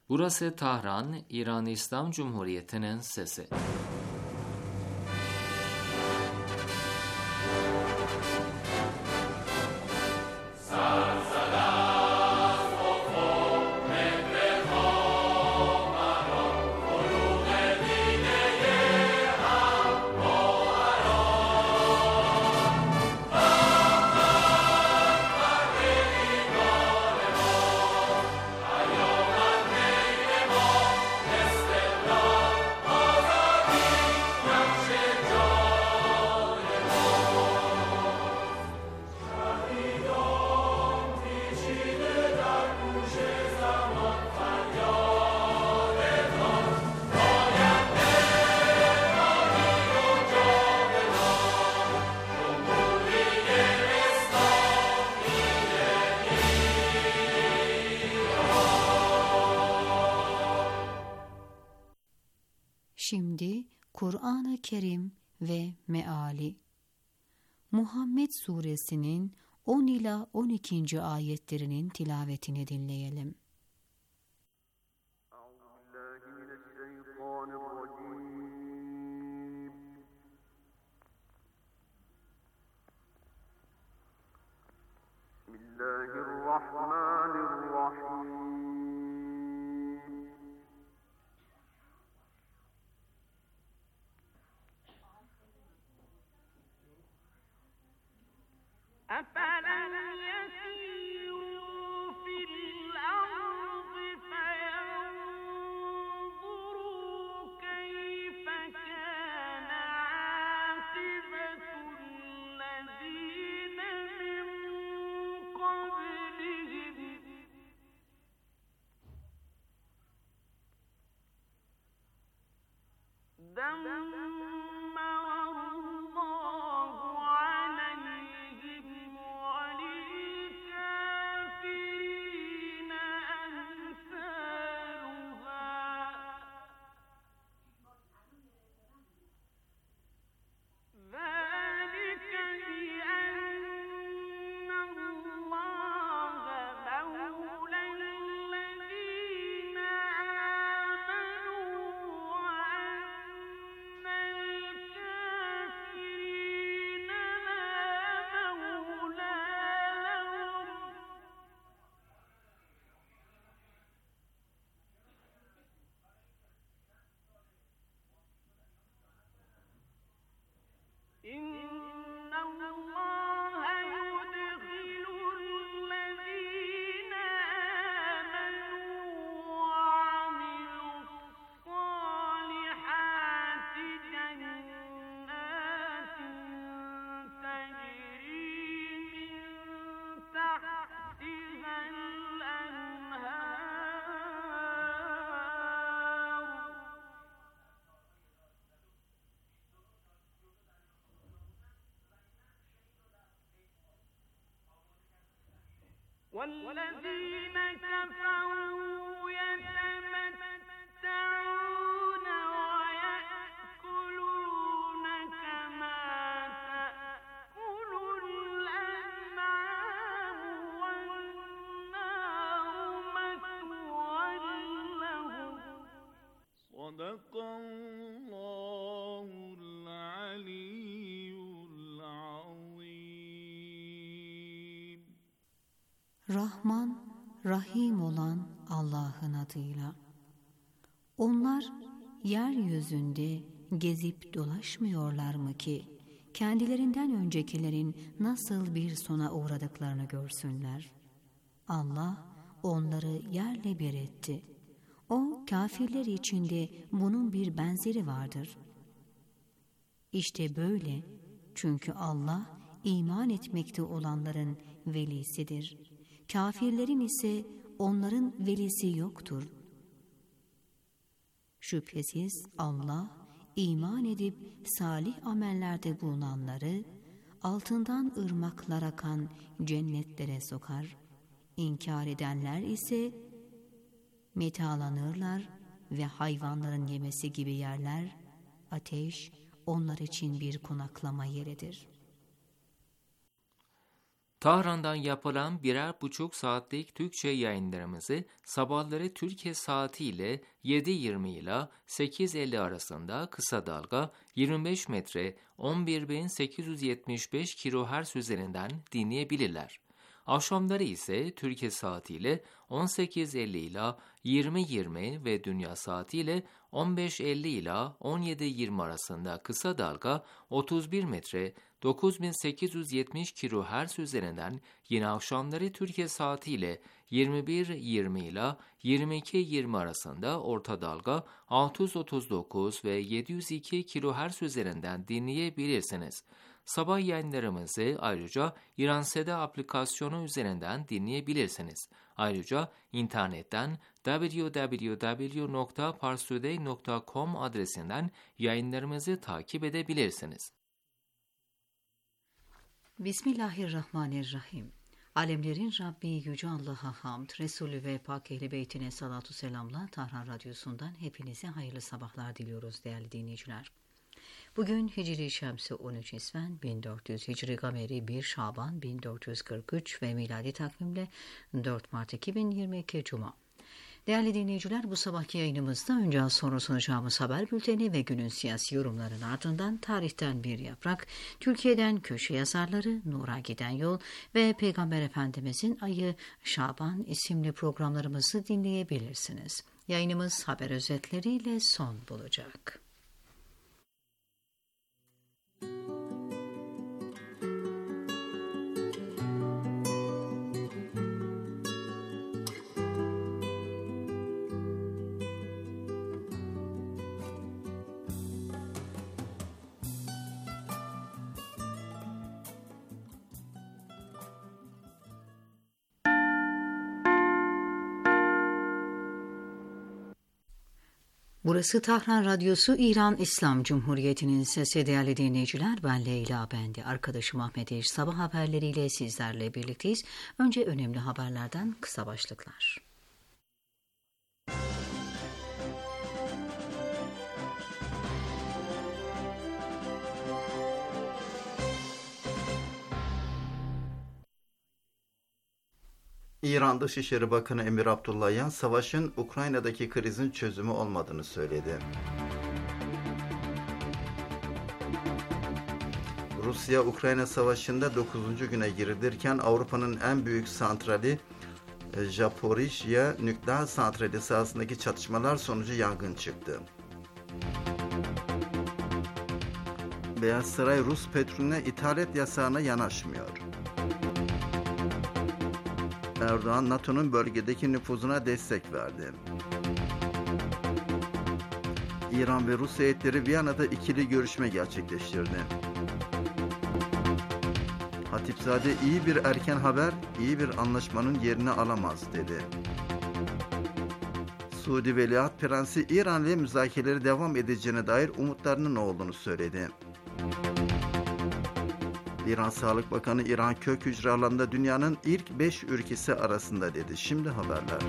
Burası Tahran, İran İslam Cumhuriyeti'nin sesi. Şimdi Kur'an-ı Kerim ve Meali. Muhammed Suresinin 10 ila 12. ayetlerinin tilavetini dinleyelim. Bismillahirrahmanirrahim. أفلم يسيروا في الأرض فينظروا كيف كان عاقبة الذين من قبلهم دمر الله عليهم وللكافرين أمثالها ذلك بأن الله مولى الذين آمنوا وأن الكافرين لا مولى لهم إن الله يدخل الذين آمنوا وعملوا الصالحات جنات تجري من تحتها الأنهار والذين كفروا يتمتعون ويأكلون كما تأكل الأنعام والنار مثوى لهم صدق الله العلي العظيم. Rahman, Rahim olan Allah'ın adıyla. Onlar yeryüzünde gezip dolaşmıyorlar mı ki kendilerinden öncekilerin nasıl bir sona uğradıklarını görsünler. Allah onları yerle bir etti. O kafirler içinde bunun bir benzeri vardır. İşte böyle, çünkü Allah iman etmekte olanların velisidir. Kafirlerin ise onların velisi yoktur. Şüphesiz Allah iman edip salih amellerde bulunanları altından ırmaklar akan cennetlere sokar. İnkar edenler ise metalanırlar ve hayvanların yemesi gibi yerler, ateş onlar için bir konaklama yeridir. Tahran'dan yapılan 1,5 saatlik Türkçe yayınlarımızı sabahları Türkiye saatiyle 7:20 ile 8:50 arasında kısa dalga 25 metre 11.875 kHz üzerinden dinleyebilirler. Akşamları ise Türkiye saatiyle 18:50 ile 20:20 ve dünya saatiyle 15:50 ile 17:20 arasında kısa dalga 31 metre 9870 kHz üzerinden yine akşamları Türkiye saatiyle 21:20 ile 22:20 arasında orta dalga 639 ve 702 kHz üzerinden dinleyebilirsiniz. Sabah yayınlarımızı ayrıca İranseda aplikasyonu üzerinden dinleyebilirsiniz. Ayrıca internetten www.parstoday.com adresinden yayınlarımızı takip edebilirsiniz. Bismillahirrahmanirrahim. Alemlerin Rabbi Yüce Allah'a hamd, Resulü ve Pak Ehl-i Beytine salatu selamla Tahran Radyosu'ndan hepinize hayırlı sabahlar diliyoruz değerli dinleyiciler. Bugün Hicri Şemsi 13 İsven 1400, Hicri Gameri 1 Şaban 1443 ve miladi takvimle 4 Mart 2022 Cuma. Değerli dinleyiciler, bu sabahki yayınımızda önce az sonra sunacağımız haber bülteni ve günün siyasi yorumlarının ardından tarihten bir yaprak, Türkiye'den köşe yazarları, Nur'a giden yol ve Peygamber Efendimizin ayı Şaban isimli programlarımızı dinleyebilirsiniz. Yayınımız haber özetleriyle son bulacak. Burası Tahran Radyosu, İran İslam Cumhuriyeti'nin sesi. Değerli dinleyiciler, ben Leyla Bendi, arkadaşım Ahmet İş. Sabah haberleriyle sizlerle birlikteyiz. Önce önemli haberlerden kısa başlıklar. İran Dışişleri Bakanı Emir Abdullahian, savaşın Ukrayna'daki krizin çözümü olmadığını söyledi. Rusya-Ukrayna savaşında 9. güne girilirken Avrupa'nın en büyük santrali Zaporijya nükleer santrali sahasındaki çatışmalar sonucu yangın çıktı. Beyaz Saray, Rus petrolüne ithalat yasağına yanaşmıyor. Erdoğan, NATO'nun bölgedeki nüfuzuna destek verdi. İran ve Rusya heyetleri Viyana'da ikili görüşme gerçekleştirdi. Hatipzade, iyi bir erken haber, iyi bir anlaşmanın yerini alamaz dedi. Suudi Veliaht Prensi, İran ile müzakereleri devam edeceğine dair umutlarının olduğunu söyledi. İran Sağlık Bakanı, İran kök hücre alanında dünyanın ilk 5 ülkesi arasında dedi. Şimdi haberler.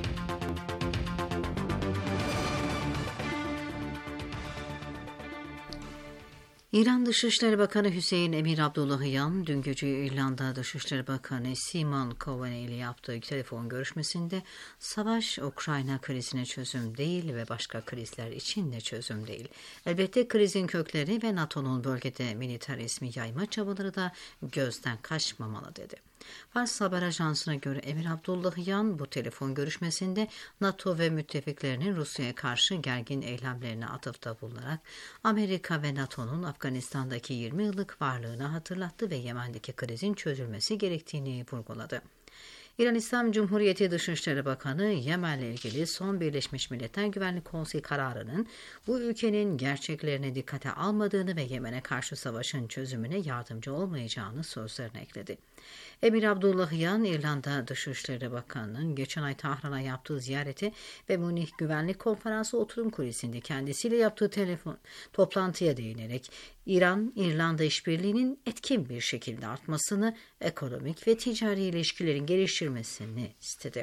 İran Dışişleri Bakanı Hüseyin Emir Abdullahian, dün gece İrlanda Dışişleri Bakanı Simon Coveney ile yaptığı telefon görüşmesinde savaş Ukrayna krizine çözüm değil ve başka krizler için de çözüm değil. Elbette krizin kökleri ve NATO'nun bölgede militarizmi yayma çabaları da gözden kaçmamalı dedi. Fars Haber Ajansı'na göre Emir Abdullahian bu telefon görüşmesinde NATO ve müttefiklerinin Rusya'ya karşı gergin eylemlerine atıfta bulunarak Amerika ve NATO'nun Afganistan'daki 20 yıllık varlığını hatırlattı ve Yemen'deki krizin çözülmesi gerektiğini vurguladı. İran İslam Cumhuriyeti Dışişleri Bakanı, Yemen'le ilgili son Birleşmiş Milletler Güvenlik Konseyi kararının bu ülkenin gerçeklerini dikkate almadığını ve Yemen'e karşı savaşın çözümüne yardımcı olmayacağını sözlerine ekledi. Emir Abdullahian, İrlanda Dışişleri Bakanı'nın geçen ay Tahran'a yaptığı ziyareti ve Münih Güvenlik Konferansı oturum kulisinde kendisiyle yaptığı toplantıya değinerek İran-İrlanda işbirliğinin etkin bir şekilde artmasını, ekonomik ve ticari ilişkilerin geliştirmesini istedi.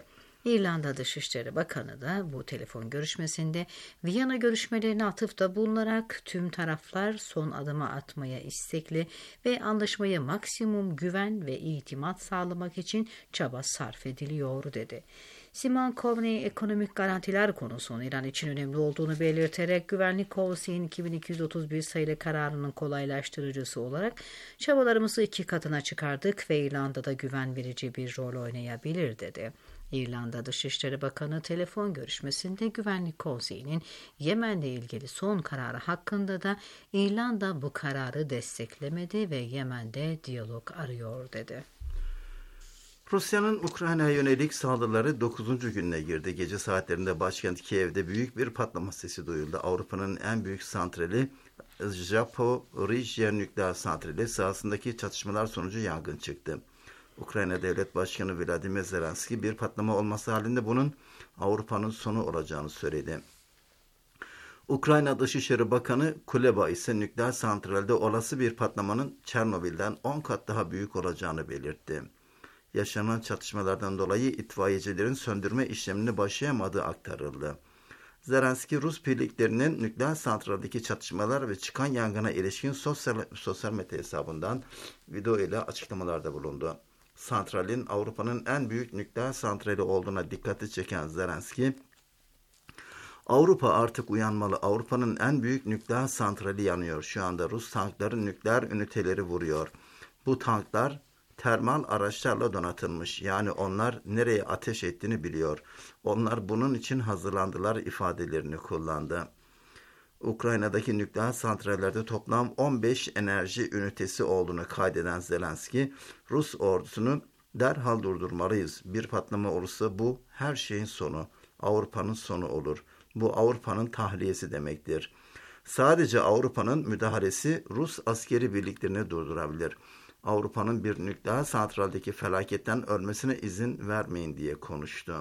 İrlanda Dışişleri Bakanı da bu telefon görüşmesinde Viyana görüşmelerine atıfta bulunarak tüm taraflar son adımı atmaya istekli ve anlaşmaya maksimum güven ve itimat sağlamak için çaba sarf ediliyor dedi. Simon Coveney ekonomik garantiler konusunun İran için önemli olduğunu belirterek Güvenlik Konseyi'nin 2231 sayılı kararının kolaylaştırıcısı olarak çabalarımızı 2 katına çıkardık ve İrlanda'da güven verici bir rol oynayabilir dedi. İrlanda Dışişleri Bakanı telefon görüşmesinde Güvenlik Konseyi'nin Yemen'le ilgili son kararı hakkında da İrlanda bu kararı desteklemedi ve Yemen'de diyalog arıyor dedi. Rusya'nın Ukrayna'ya yönelik saldırıları 9. gününe girdi. Gece saatlerinde başkent Kiev'de büyük bir patlama sesi duyuldu. Avrupa'nın en büyük santrali Zaporijya nükleer santrali sahasındaki çatışmalar sonucu yangın çıktı. Ukrayna Devlet Başkanı Vladimir Zelenski bir patlama olması halinde bunun Avrupa'nın sonu olacağını söyledi. Ukrayna Dışişleri Bakanı Kuleba ise nükleer santralde olası bir patlamanın Çernobil'den 10 kat daha büyük olacağını belirtti. Yaşanan çatışmalardan dolayı itfaiyecilerin söndürme işlemini başlayamadığı aktarıldı. Zelenski, Rus birliklerinin nükleer santraldeki çatışmalar ve çıkan yangına ilişkin sosyal medya hesabından video ile açıklamalarda bulundu. Santralin Avrupa'nın en büyük nükleer santrali olduğuna dikkati çeken Zelenski, Avrupa artık uyanmalı. Avrupa'nın en büyük nükleer santrali yanıyor. Şu anda Rus tankların nükleer üniteleri vuruyor. Bu tanklar termal araçlarla donatılmış. Yani onlar nereye ateş ettiğini biliyor. Onlar bunun için hazırlandılar ifadelerini kullandı. Ukrayna'daki nükleer santrallerde toplam 15 enerji ünitesi olduğunu kaydeden Zelenski, Rus ordusunu derhal durdurmalıyız. Bir patlama olursa bu her şeyin sonu, Avrupa'nın sonu olur. Bu Avrupa'nın tahliyesi demektir. Sadece Avrupa'nın müdahalesi Rus askeri birliklerini durdurabilir. Avrupa'nın bir nükleer santraldeki felaketten ölmesine izin vermeyin diye konuştu.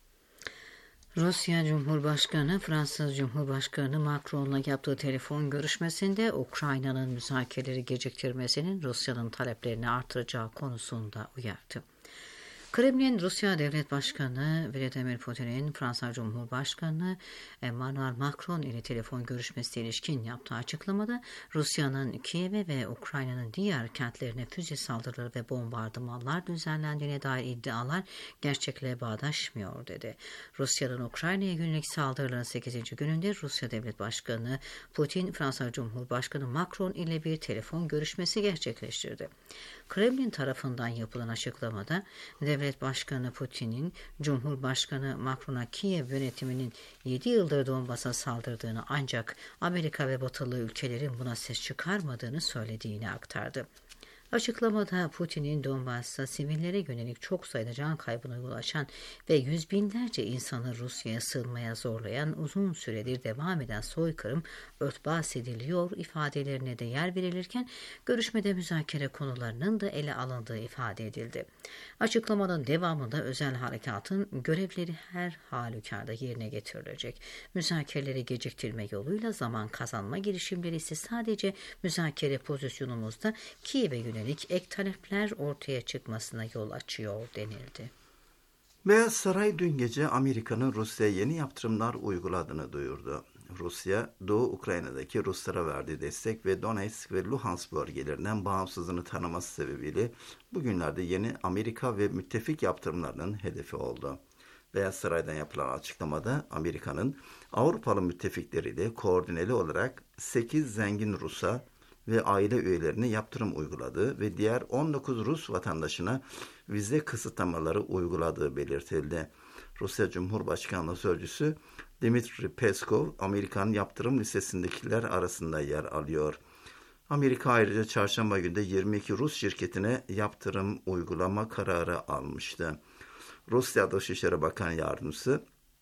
Rusya Cumhurbaşkanı, Fransız Cumhurbaşkanı Macron'la yaptığı telefon görüşmesinde Ukrayna'nın müzakereleri geciktirmesinin Rusya'nın taleplerini artıracağı konusunda uyardı. Kremlin, Rusya Devlet Başkanı Vladimir Putin'in Fransa Cumhurbaşkanı Emmanuel Macron ile telefon görüşmesi ilişkin yaptığı açıklamada Rusya'nın Kiev'e ve Ukrayna'nın diğer kentlerine füze saldırıları ve bombardımanlar düzenlendiğine dair iddialar gerçekle bağdaşmıyor dedi. Rusya'nın Ukrayna'ya yönelik saldırıların 8. gününde Rusya Devlet Başkanı Putin, Fransa Cumhurbaşkanı Macron ile bir telefon görüşmesi gerçekleştirdi. Kremlin tarafından yapılan açıklamada Devlet Başkanı Putin'in Cumhurbaşkanı Macron'a Kiev yönetiminin 7 yıldır Donbas'a saldırdığını ancak Amerika ve Batılı ülkelerin buna ses çıkarmadığını söylediğini aktardı. Açıklamada Putin'in Donbas'ta sivillere yönelik çok sayıda can kaybına yol açan ve yüz binlerce insanı Rusya'ya sığınmaya zorlayan uzun süredir devam eden soykırım örtbas ediliyor ifadelerine de yer verilirken görüşmede müzakere konularının da ele alındığı ifade edildi. Açıklamanın devamında özel harekatın görevleri her halükarda yerine getirilecek. Müzakereleri geciktirme yoluyla zaman kazanma girişimleri ise sadece müzakere pozisyonumuzda Kiev'e yönelik ek talepler ortaya çıkmasına yol açıyor denildi. Beyaz Saray dün gece Amerika'nın Rusya'ya yeni yaptırımlar uyguladığını duyurdu. Rusya, Doğu Ukrayna'daki Ruslara verdiği destek ve Donetsk ve Luhansk bölgelerinden bağımsızlığını tanıması sebebiyle bugünlerde yeni Amerika ve müttefik yaptırımlarının hedefi oldu. Beyaz Saray'dan yapılan açıklamada Amerika'nın Avrupalı müttefikleriyle koordineli olarak 8 zengin Rus'a ve aile üyelerine yaptırım uyguladığı ve diğer 19 Rus vatandaşına vize kısıtlamaları uyguladığı belirtildi. Rusya Cumhurbaşkanlığı Sözcüsü Dmitry Peskov, Amerika'nın yaptırım listesindekiler arasında yer alıyor. Amerika ayrıca çarşamba günde 22 Rus şirketine yaptırım uygulama kararı almıştı. Rusya Dışişleri Bakan Yardımcısı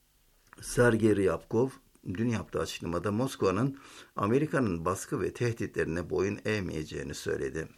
Sergey Ryabkov, dün yaptığı açıklamada Moskova'nın Amerika'nın baskı ve tehditlerine boyun eğmeyeceğini söyledi.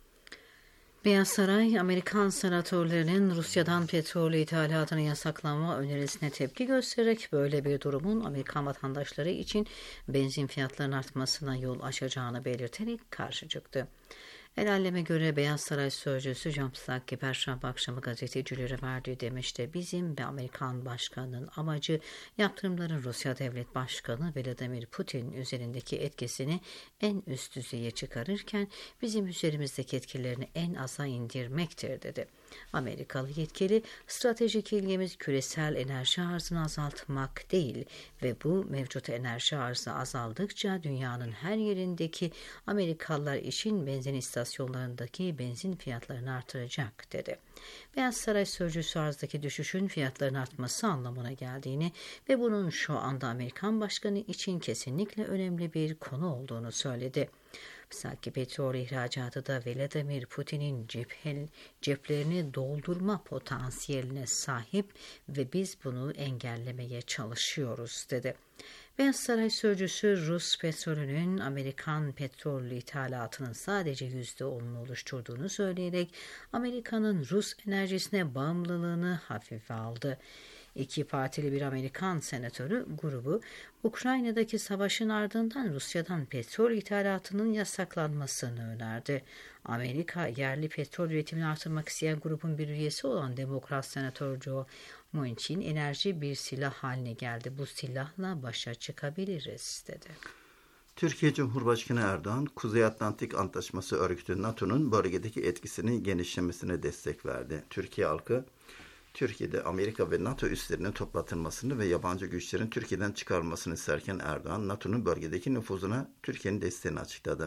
Beyaz Saray, Amerikan senatörlerinin Rusya'dan petrol ithalatını yasaklama önerisine tepki göstererek böyle bir durumun Amerikan vatandaşları için benzin fiyatlarının artmasına yol açacağını belirterek karşı çıktı. El Alem'e göre Beyaz Saray Sözcüsü John Psaki Perşembe akşamı gazetecilere verdiği demeçte bizim ve Amerikan Başkanı'nın amacı yaptırımların Rusya Devlet Başkanı Vladimir Putin üzerindeki etkisini en üst düzeye çıkarırken bizim üzerimizdeki etkilerini en aza indirmektir dedi. Amerikalı yetkili, stratejik ilgimiz küresel enerji arzını azaltmak değil ve bu mevcut enerji arzı azaldıkça dünyanın her yerindeki Amerikalılar için benzin istasyonlarındaki benzin fiyatlarını artıracak dedi. Beyaz Saray Sözcüsü arzdaki düşüşün fiyatların artması anlamına geldiğini ve bunun şu anda Amerikan Başkanı için kesinlikle önemli bir konu olduğunu söyledi. Psaki petrol ihracatı da Vladimir Putin'in ceplerini doldurma potansiyeline sahip ve biz bunu engellemeye çalışıyoruz dedi. Beyaz Saray Sözcüsü Rus petrolünün Amerikan petrol ithalatının sadece %10'unu oluşturduğunu söyleyerek Amerika'nın Rus enerjisine bağımlılığını hafife aldı. İki partili bir Amerikan senatörü grubu Ukrayna'daki savaşın ardından Rusya'dan petrol ithalatının yasaklanmasını önerdi. Amerika yerli petrol üretimini artırmak isteyen grubun bir üyesi olan Demokrat Senatör Joe Manchin enerji bir silah haline geldi. Bu silahla başa çıkabiliriz dedi. Türkiye Cumhurbaşkanı Erdoğan, Kuzey Atlantik Antlaşması Örgütü NATO'nun bölgedeki etkisinin genişlemesine destek verdi. Türkiye halkı, Türkiye'de Amerika ve NATO üslerinin toplatılmasını ve yabancı güçlerin Türkiye'den çıkarılmasını isterken Erdoğan, NATO'nun bölgedeki nüfuzuna Türkiye'nin desteğini açıkladı.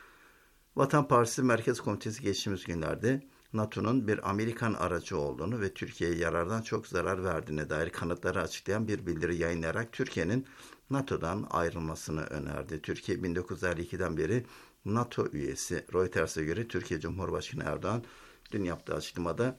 Vatan Partisi Merkez Komitesi geçtiğimiz günlerde NATO'nun bir Amerikan aracı olduğunu ve Türkiye'ye yarardan çok zarar verdiğine dair kanıtları açıklayan bir bildiri yayınlayarak Türkiye'nin NATO'dan ayrılmasını önerdi. Türkiye 1952'den beri NATO üyesi. Reuters'e göre Türkiye Cumhurbaşkanı Erdoğan dün yaptığı açıklamada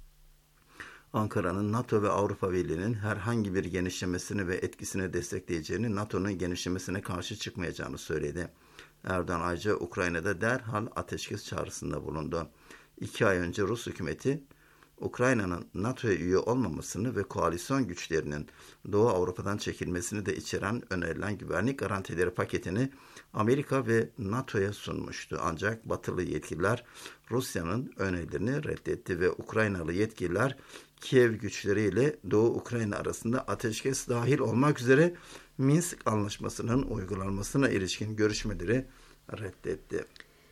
Ankara'nın NATO ve Avrupa Birliği'nin herhangi bir genişlemesini ve etkisini destekleyeceğini, NATO'nun genişlemesine karşı çıkmayacağını söyledi. Erdoğan ayrıca Ukrayna'da derhal ateşkes çağrısında bulundu. 2 ay önce Rus hükümeti, Ukrayna'nın NATO'ya üye olmamasını ve koalisyon güçlerinin Doğu Avrupa'dan çekilmesini de içeren önerilen güvenlik garantileri paketini Amerika ve NATO'ya sunmuştu. Ancak Batılı yetkililer Rusya'nın önerilerini reddetti ve Ukraynalı yetkililer Kiev güçleriyle Doğu Ukrayna arasında ateşkes dahil olmak üzere Minsk Anlaşması'nın uygulanmasına ilişkin görüşmeleri reddetti.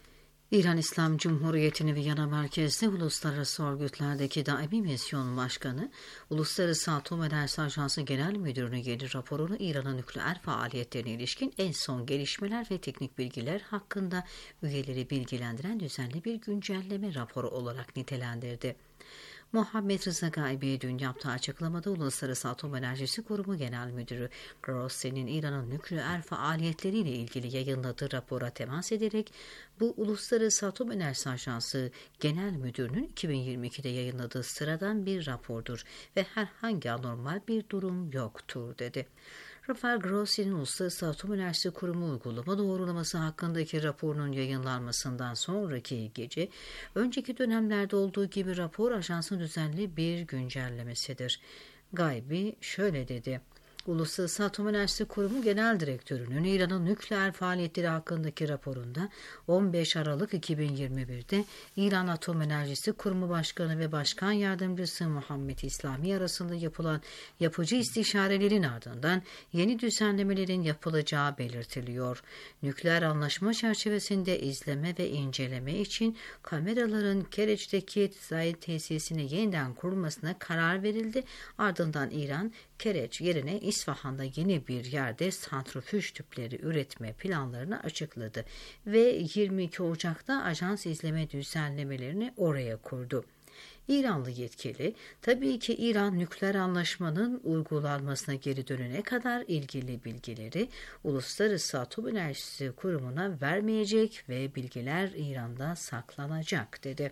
İran İslam Cumhuriyeti'ni Viyana merkezli uluslararası örgütlerdeki daimi misyon başkanı, Uluslararası Atom Enerjisi Ajansı Genel Müdürü'ne yeni raporunu İran'ın nükleer faaliyetlerine ilişkin en son gelişmeler ve teknik bilgiler hakkında üyeleri bilgilendiren düzenli bir güncelleme raporu olarak nitelendirdi. Muhammed Rıza Gaybi dün yaptığı açıklamada Uluslararası Atom Enerjisi Kurumu Genel Müdürü Grossi'nin İran'ın nükleer faaliyetleriyle ilgili yayınladığı rapora temas ederek bu Uluslararası Atom Enerjisi Ajansı Genel Müdürü'nün 2022'de yayınladığı sıradan bir rapordur ve herhangi anormal bir durum yoktur dedi. Rafael Grossi'nin Uluslararası Atom Enerjisi Kurumu uygulama doğrulaması hakkındaki raporunun yayınlanmasından sonraki gece, önceki dönemlerde olduğu gibi rapor ajansın düzenli bir güncellemesidir. Gaybi şöyle dedi. Uluslararası Atom Enerjisi Kurumu Genel Direktörü'nün İran'ın nükleer faaliyetleri hakkındaki raporunda 15 Aralık 2021'de İran Atom Enerjisi Kurumu Başkanı ve Başkan Yardımcısı Muhammed İslami arasında yapılan yapıcı istişarelerin ardından yeni düzenlemelerin yapılacağı belirtiliyor. Nükleer anlaşma çerçevesinde izleme ve inceleme için kameraların Kereç'teki tesisine yeniden kurulmasına karar verildi. Ardından İran, Kereç yerine İsfahan'da yeni bir yerde santrifüj tüpleri üretme planlarını açıkladı ve 22 Ocak'ta ajans izleme düzenlemelerini oraya kurdu. İranlı yetkili, tabii ki İran nükleer anlaşmanın uygulanmasına geri dönene kadar ilgili bilgileri Uluslararası Atom Enerjisi Kurumu'na vermeyecek ve bilgiler İran'da saklanacak dedi.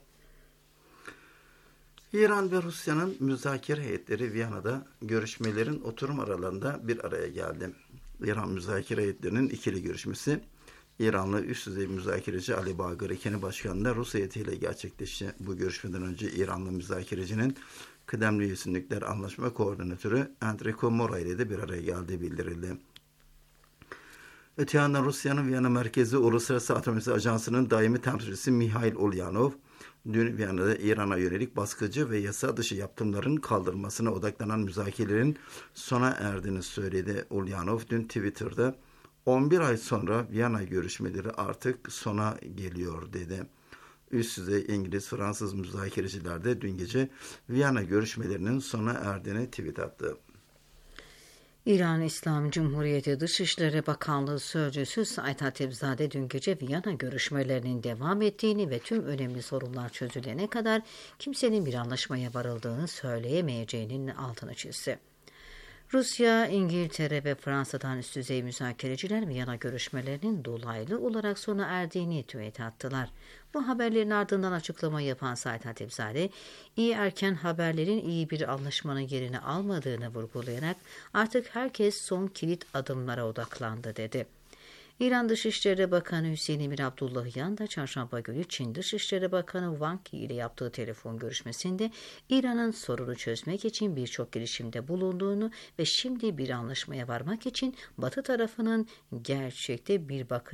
İran ve Rusya'nın müzakere heyetleri Viyana'da görüşmelerin oturum aralarında bir araya geldi. İran müzakere heyetlerinin ikili görüşmesi İranlı üst düzey müzakereci Ali Bagir Keni Başkanı'nda Rus heyetiyle gerçekleşti. Bu görüşmeden önce İranlı müzakerecinin kıdemli üyesi nükleer anlaşma koordinatörü Enrico Mora ile de bir araya geldiği bildirildi. Öte yandan Rusya'nın Viyana merkezi Uluslararası Atom Ajansı'nın daimi temsilcisi Mihail Ulyanov, dün Viyana'da İran'a yönelik baskıcı ve yasa dışı yaptırımların kaldırılmasına odaklanan müzakerelerin sona erdiğini söyledi. Ulyanov dün Twitter'da 11 ay sonra Viyana görüşmeleri artık sona geliyor dedi. Üst düzey İngiliz-Fransız müzakereciler de dün gece Viyana görüşmelerinin sona erdiğini tweet attı. İran İslam Cumhuriyeti Dışişleri Bakanlığı Sözcüsü Said Hatipzade dün gece Viyana görüşmelerinin devam ettiğini ve tüm önemli sorunlar çözülene kadar kimsenin bir anlaşmaya varıldığını söyleyemeyeceğinin altını çizdi. Rusya, İngiltere ve Fransa'dan üst düzey müzakereciler Viyana görüşmelerinin dolaylı olarak sona erdiğini tweet attılar. Bu haberlerin ardından açıklama yapan Said Hatipzade, iyi erken haberlerin iyi bir anlaşmanın yerini almadığını vurgulayarak artık herkes son kilit adımlara odaklandı dedi. İran Dışişleri Bakanı Hüseyin Emir Abdullahian da çarşamba günü Çin Dışişleri Bakanı Wang Yi ile yaptığı telefon görüşmesinde İran'ın sorunu çözmek için birçok girişimde bulunduğunu ve şimdi bir anlaşmaya varmak için Batı tarafının gerçekçi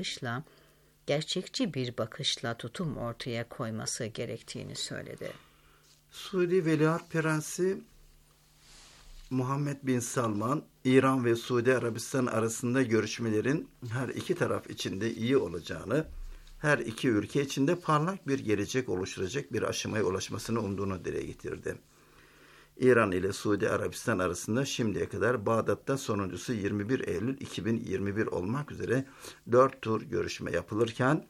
bir bakışla tutum ortaya koyması gerektiğini söyledi. Suudi Veliaht Prensi Muhammed Bin Salman, İran ve Suudi Arabistan arasında görüşmelerin her iki taraf için de iyi olacağını, her iki ülke için de parlak bir gelecek oluşturacak bir aşamaya ulaşmasını umduğunu dile getirdi. İran ile Suudi Arabistan arasında şimdiye kadar Bağdat'ta sonuncusu 21 Eylül 2021 olmak üzere 4 tur görüşme yapılırken,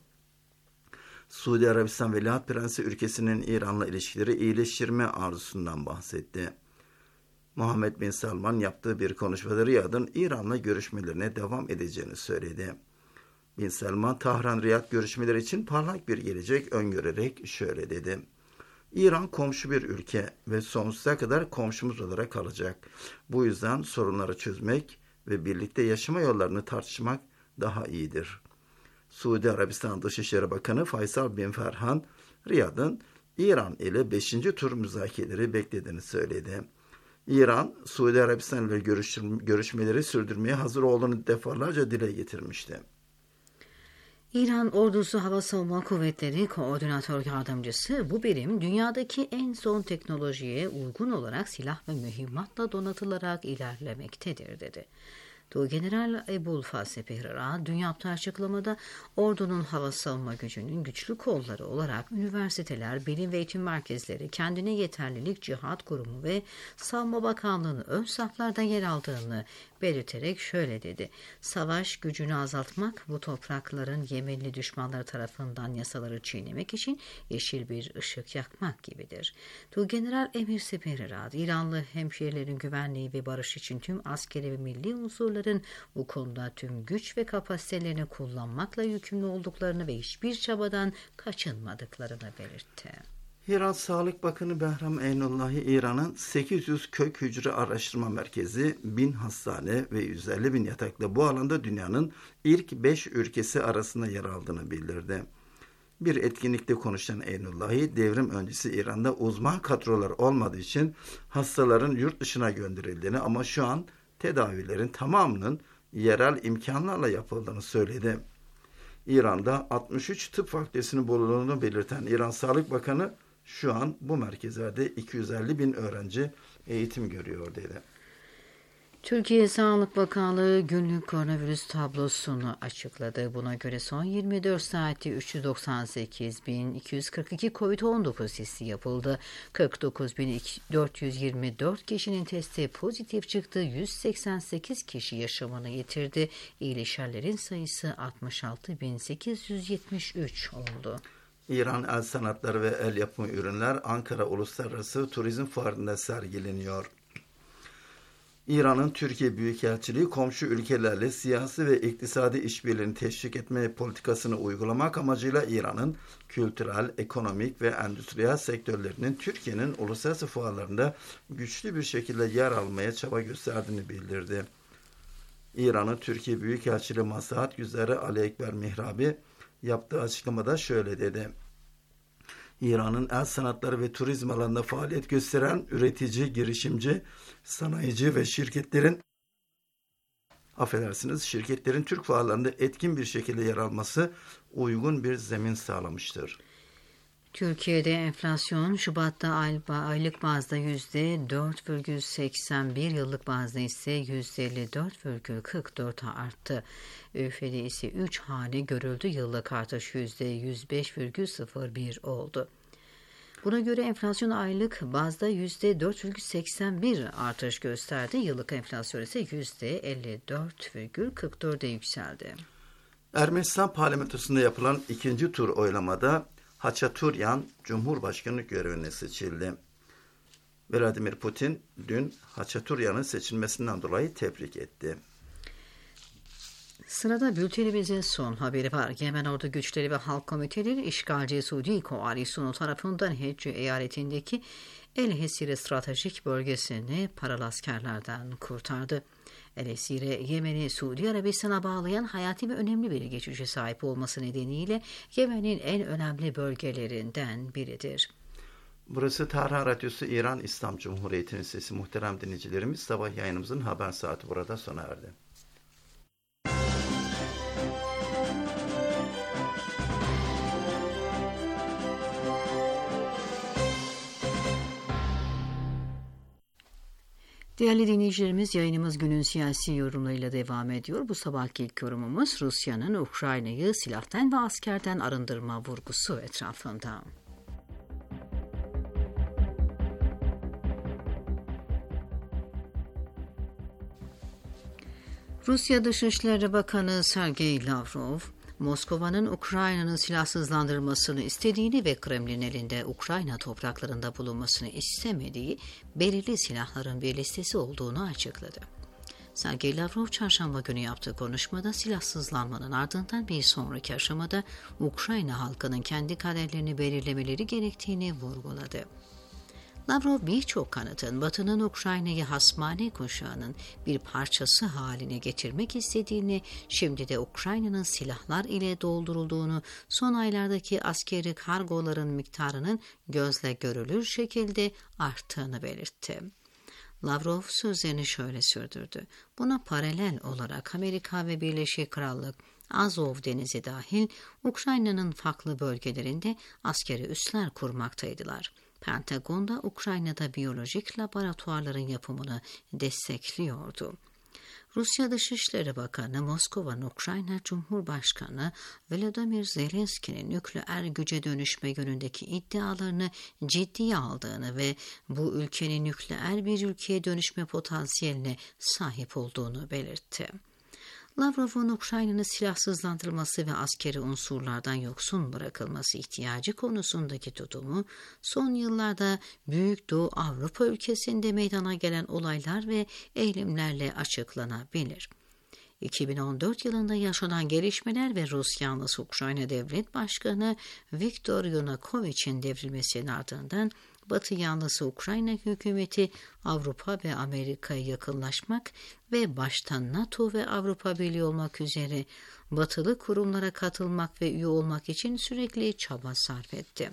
Suudi Arabistan Veliaht Prensi ülkesinin İran'la ilişkileri iyileştirme arzusundan bahsetti. Muhammed Bin Salman yaptığı bir konuşmada Riyad'ın İran'la görüşmelerine devam edeceğini söyledi. Bin Salman, Tahran-Riyad görüşmeleri için parlak bir gelecek öngörerek şöyle dedi. İran komşu bir ülke ve sonsuza kadar komşumuz olarak kalacak. Bu yüzden sorunları çözmek ve birlikte yaşama yollarını tartışmak daha iyidir. Suudi Arabistan Dışişleri Bakanı Faysal Bin Ferhan, Riyad'ın İran ile 5. tur müzakereleri beklediğini söyledi. İran, Suudi Arabistan ile görüşmeleri sürdürmeye hazır olduğunu defalarca dile getirmişti. İran Ordusu Hava Savunma Kuvvetleri Koordinatör Yardımcısı, bu birim dünyadaki en son teknolojiye uygun olarak silah ve mühimmatla donatılarak ilerlemektedir dedi. Tuğgeneral Ebul Fasih Behrara dün yaptığı açıklamada ordunun hava savunma gücünün güçlü kolları olarak üniversiteler, bilim ve eğitim merkezleri, kendine yeterlilik cihat kurumu ve Savunma Bakanlığı'nın ön saflarda yer aldığını belirterek şöyle dedi. Savaş gücünü azaltmak, bu toprakların Yemenli düşmanları tarafından yasaları çiğnemek için yeşil bir ışık yakmak gibidir. Tuğgeneral Emir Seperirad, İranlı hemşehrilerin güvenliği ve barış için tüm askeri ve milli unsurların bu konuda tüm güç ve kapasitelerini kullanmakla yükümlü olduklarını ve hiçbir çabadan kaçınmadıklarını belirtti. İran Sağlık Bakanı Behram Eynullahi, İran'ın 800 kök hücre araştırma merkezi, 1000 hastane ve 150 bin yataklı bu alanda dünyanın ilk 5 ülkesi arasında yer aldığını bildirdi. Bir etkinlikte konuşan Eynullahi, devrim öncesi İran'da uzman kadrolar olmadığı için hastaların yurt dışına gönderildiğini ama şu an tedavilerin tamamının yerel imkanlarla yapıldığını söyledi. İran'da 63 tıp fakültesinin bulunduğunu belirten İran Sağlık Bakanı, şu an bu merkezlerde 250 bin öğrenci eğitim görüyor dedi. Türkiye Sağlık Bakanlığı günlük koronavirüs tablosunu açıkladı. Buna göre son 24 saatte 398.242 COVID-19 testi yapıldı. 49.424 kişinin testi pozitif çıktı. 188 kişi yaşamını yitirdi. İyileşenlerin sayısı 66.873 oldu. İran el sanatları ve el yapımı ürünler Ankara Uluslararası Turizm Fuarı'nda sergileniyor. İran'ın Türkiye Büyükelçiliği komşu ülkelerle siyasi ve iktisadi işbirliğini teşvik etme politikasını uygulamak amacıyla İran'ın kültürel, ekonomik ve endüstriyel sektörlerinin Türkiye'nin uluslararası fuarlarında güçlü bir şekilde yer almaya çaba gösterdiğini bildirdi. İran'ın Türkiye Büyükelçiliği Maslahat Güzarı Ali Ekber Mihrabi yaptığı açıklamada şöyle dedi. İran'ın el sanatları ve turizm alanında faaliyet gösteren üretici, girişimci, sanayici ve şirketlerin şirketlerin Türk fuarlarında etkin bir şekilde yer alması uygun bir zemin sağlamıştır. Türkiye'de enflasyon Şubat'ta aylık bazda %4,81, yıllık bazda ise %54,44 arttı. ÜFE'de ise 3 hane görüldü. Yıllık artış %105,01 oldu. Buna göre enflasyon aylık bazda %4,81 artış gösterdi. Yıllık enflasyon ise %54,44'e yükseldi. Ermenistan parlamentosunda yapılan ikinci tur oylamada Haçaturyan Cumhurbaşkanı görevine seçildi. Vladimir Putin dün Haçaturyan'ın seçilmesinden dolayı tebrik etti. Sırada bültenimizin son haberi var. Yemen Ordu Güçleri ve Halk Komiteleri işgalci Suudi Koalisyonu tarafından Hecce eyaletindeki El Hesire stratejik bölgesini paralı askerlerden kurtardı. El Hesire, Yemen'i Suudi Arabistan'a bağlayan hayati ve önemli bir geçişe sahip olması nedeniyle Yemen'in en önemli bölgelerinden biridir. Burası Tahran Radyosu İran İslam Cumhuriyeti'nin sesi. Muhterem dinleyicilerimiz, sabah yayınımızın haber saati burada sona erdi. Değerli dinleyicilerimiz, yayınımız günün siyasi yorumlarıyla devam ediyor. Bu sabahki ilk yorumumuz Rusya'nın Ukrayna'yı silahtan ve askerden arındırma vurgusu etrafında. Rusya Dışişleri Bakanı Sergey Lavrov, Moskova'nın Ukrayna'nın silahsızlandırmasını istediğini ve Kremlin elinde Ukrayna topraklarında bulunmasını istemediği belirli silahların bir listesi olduğunu açıkladı. Sergey Lavrov çarşamba günü yaptığı konuşmada silahsızlanmanın ardından bir sonraki aşamada Ukrayna halkının kendi kaderlerini belirlemeleri gerektiğini vurguladı. Lavrov birçok kanıtın Batı'nın Ukrayna'yı hasmane kuşağının bir parçası haline getirmek istediğini, şimdi de Ukrayna'nın silahlar ile doldurulduğunu, son aylardaki askeri kargoların miktarının gözle görülür şekilde arttığını belirtti. Lavrov sözlerini şöyle sürdürdü. Buna paralel olarak Amerika ve Birleşik Krallık, Azov Denizi dahil Ukrayna'nın farklı bölgelerinde askeri üsler kurmaktaydılar. Pentagon'da Ukrayna'da biyolojik laboratuvarların yapımını destekliyordu. Rusya Dışişleri Bakanı, Moskova'nın Ukrayna Cumhurbaşkanı Volodymyr Zelenski'nin nükleer güce dönüşme yönündeki iddialarını ciddiye aldığını ve bu ülkenin nükleer bir ülkeye dönüşme potansiyeline sahip olduğunu belirtti. Lavrov'un Ukrayna'nın silahsızlandırılması ve askeri unsurlardan yoksun bırakılması ihtiyacı konusundaki tutumu, son yıllarda Büyük Doğu Avrupa ülkesinde meydana gelen olaylar ve eylemlerle açıklanabilir. 2014 yılında yaşanan gelişmeler ve Rus yanlısı Ukrayna Devlet Başkanı Viktor Yanukovych'in devrilmesinin ardından Batı yanlısı Ukrayna hükümeti Avrupa ve Amerika'ya yakınlaşmak ve başta NATO ve Avrupa Birliği olmak üzere batılı kurumlara katılmak ve üye olmak için sürekli çaba sarf etti.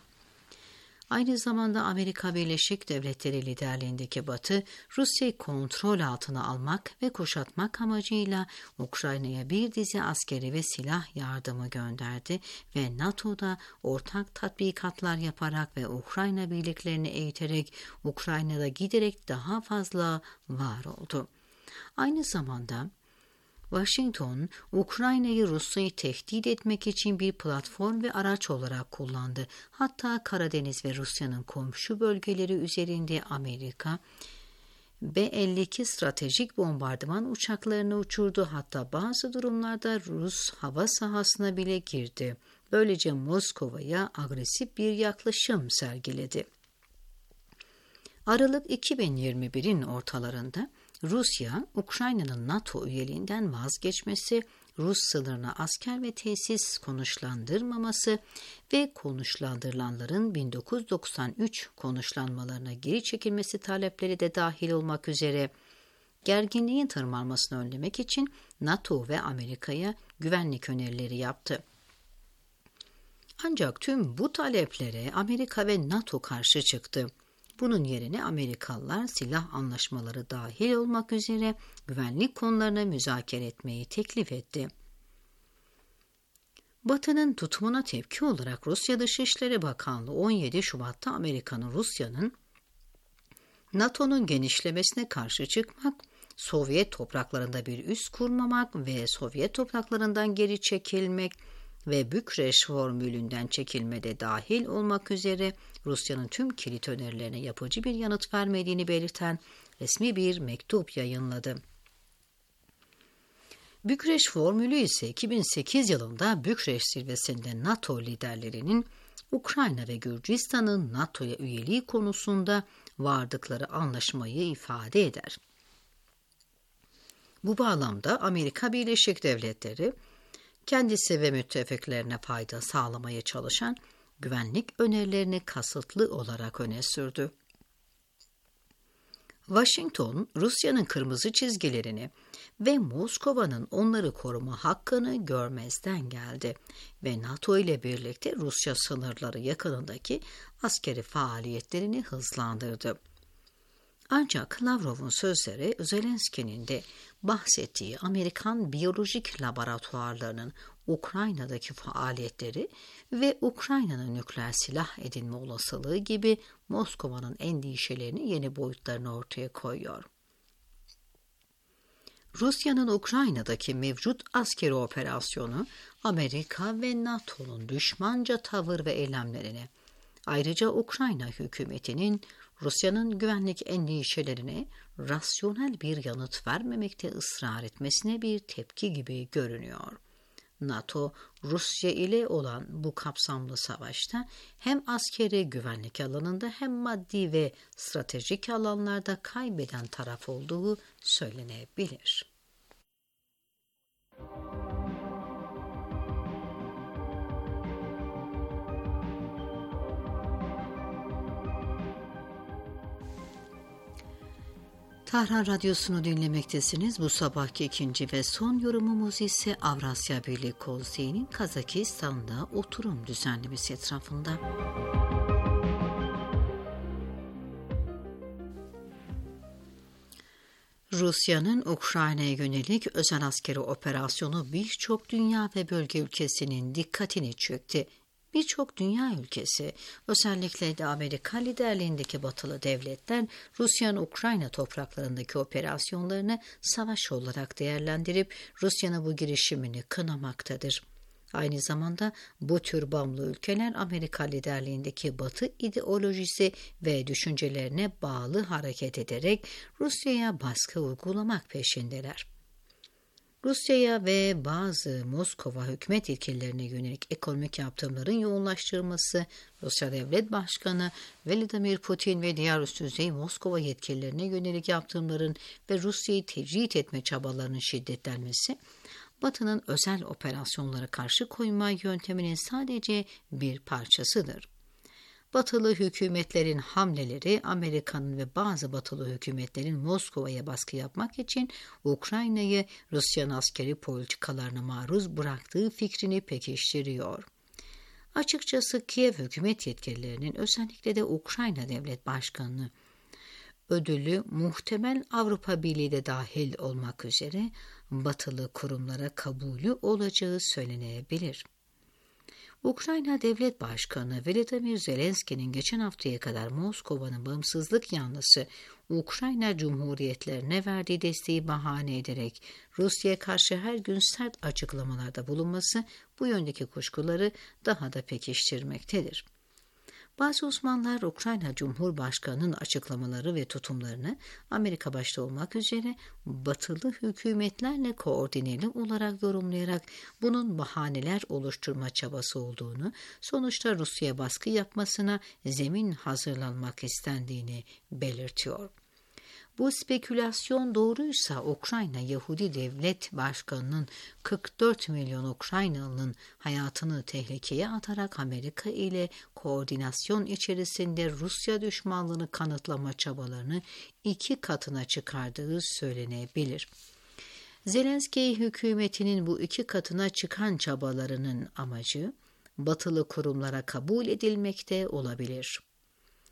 Aynı zamanda Amerika Birleşik Devletleri liderliğindeki Batı, Rusya'yı kontrol altına almak ve kuşatmak amacıyla Ukrayna'ya bir dizi askeri ve silah yardımı gönderdi ve NATO'da ortak tatbikatlar yaparak ve Ukrayna birliklerini eğiterek Ukrayna'da giderek daha fazla var oldu. Aynı zamanda Washington, Ukrayna'yı Rusya'yı tehdit etmek için bir platform ve araç olarak kullandı. Hatta Karadeniz ve Rusya'nın komşu bölgeleri üzerinde Amerika, B-52 stratejik bombardıman uçaklarını uçurdu. Hatta bazı durumlarda Rus hava sahasına bile girdi. Böylece Moskova'ya agresif bir yaklaşım sergiledi. Aralık 2021'in ortalarında Rusya, Ukrayna'nın NATO üyeliğinden vazgeçmesi, Rus sınırına asker ve tesis konuşlandırmaması ve konuşlandırılanların 1993 konuşlanmalarına geri çekilmesi talepleri de dahil olmak üzere gerginliğin tırmanmasını önlemek için NATO ve Amerika'ya güvenlik önerileri yaptı. Ancak tüm bu taleplere Amerika ve NATO karşı çıktı. Bunun yerine Amerikalılar silah anlaşmaları dahil olmak üzere güvenlik konularını müzakere etmeyi teklif etti. Batı'nın tutumuna tepki olarak Rusya Dışişleri Bakanlığı 17 Şubat'ta Amerika'nın Rusya'nın NATO'nun genişlemesine karşı çıkmak, Sovyet topraklarında bir üs kurmamak ve Sovyet topraklarından geri çekilmek ve Bükreş formülünden çekilmede dahil olmak üzere Rusya'nın tüm kilit önerilerine yapıcı bir yanıt vermediğini belirten resmi bir mektup yayınladı. Bükreş formülü ise 2008 yılında Bükreş zirvesinde NATO liderlerinin Ukrayna ve Gürcistan'ın NATO'ya üyeliği konusunda vardıkları anlaşmayı ifade eder. Bu bağlamda Amerika Birleşik Devletleri, kendisi ve müttefiklerine fayda sağlamaya çalışan güvenlik önerilerini kasıtlı olarak öne sürdü. Washington, Rusya'nın kırmızı çizgilerini ve Moskova'nın onları koruma hakkını görmezden geldi ve NATO ile birlikte Rusya sınırları yakınındaki askeri faaliyetlerini hızlandırdı. Ancak Lavrov'un sözleri Zelenski'nin de bahsettiği Amerikan biyolojik laboratuvarlarının Ukrayna'daki faaliyetleri ve Ukrayna'nın nükleer silah edinme olasılığı gibi Moskova'nın endişelerini yeni boyutlarını ortaya koyuyor. Rusya'nın Ukrayna'daki mevcut askeri operasyonu Amerika ve NATO'nun düşmanca tavır ve eylemlerine, ayrıca Ukrayna hükümetinin Rusya'nın güvenlik endişelerine rasyonel bir yanıt vermemekte ısrar etmesine bir tepki gibi görünüyor. NATO, Rusya ile olan bu kapsamlı savaşta hem askeri güvenlik alanında hem maddi ve stratejik alanlarda kaybeden taraf olduğu söylenebilir. Tahran Radyosu'nu dinlemektesiniz. Bu sabahki ikinci ve son yorumumuz ise Avrasya Birliği Konseyi'nin Kazakistan'da oturum düzenlemesi etrafında. Rusya'nın Ukrayna'ya yönelik özel askeri operasyonu birçok dünya ve bölge ülkesinin dikkatini çekti. Birçok dünya ülkesi, özellikle de Amerika liderliğindeki batılı devletler, Rusya'nın Ukrayna topraklarındaki operasyonlarını savaş olarak değerlendirip Rusya'nın bu girişimini kınamaktadır. Aynı zamanda bu tür bağımlı ülkeler Amerika liderliğindeki Batı ideolojisi ve düşüncelerine bağlı hareket ederek Rusya'ya baskı uygulamak peşindeler. Rusya'ya ve bazı Moskova hükümet yetkililerine yönelik ekonomik yaptırımların yoğunlaştırılması, Rusya Devlet Başkanı Vladimir Putin ve diğer üst düzey Moskova yetkililerine yönelik yaptırımların ve Rusya'yı tecrit etme çabalarının şiddetlenmesi, Batı'nın özel operasyonlara karşı koyma yönteminin sadece bir parçasıdır. Batılı hükümetlerin hamleleri, Amerika'nın ve bazı batılı hükümetlerin Moskova'ya baskı yapmak için Ukrayna'yı Rusya'nın askeri politikalarına maruz bıraktığı fikrini pekiştiriyor. Açıkçası Kiev hükümet yetkililerinin, özellikle de Ukrayna Devlet Başkanı ödülü muhtemel Avrupa Birliği de dahil olmak üzere batılı kurumlara kabulü olacağı söylenebilir. Ukrayna Devlet Başkanı Volodymyr Zelenski'nin geçen haftaya kadar Moskova'nın bağımsızlık yanlısı Ukrayna Cumhuriyetlerine verdiği desteği bahane ederek Rusya'ya karşı her gün sert açıklamalarda bulunması bu yöndeki kuşkuları daha da pekiştirmektedir. Bazı uzmanlar Ukrayna Cumhurbaşkanı'nın açıklamaları ve tutumlarını Amerika başta olmak üzere batılı hükümetlerle koordineli olarak yorumlayarak bunun bahaneler oluşturma çabası olduğunu, sonuçta Rusya'ya baskı yapmasına zemin hazırlanmak istendiğini belirtiyor. Bu spekülasyon doğruysa Ukrayna Yahudi Devlet Başkanı'nın 44 milyon Ukraynalı'nın hayatını tehlikeye atarak Amerika ile koordinasyon içerisinde Rusya düşmanlığını kanıtlama çabalarını 2 katına çıkardığı söylenebilir. Zelenski hükümetinin bu 2 katına çıkan çabalarının amacı batılı kurumlara kabul edilmekte olabilir.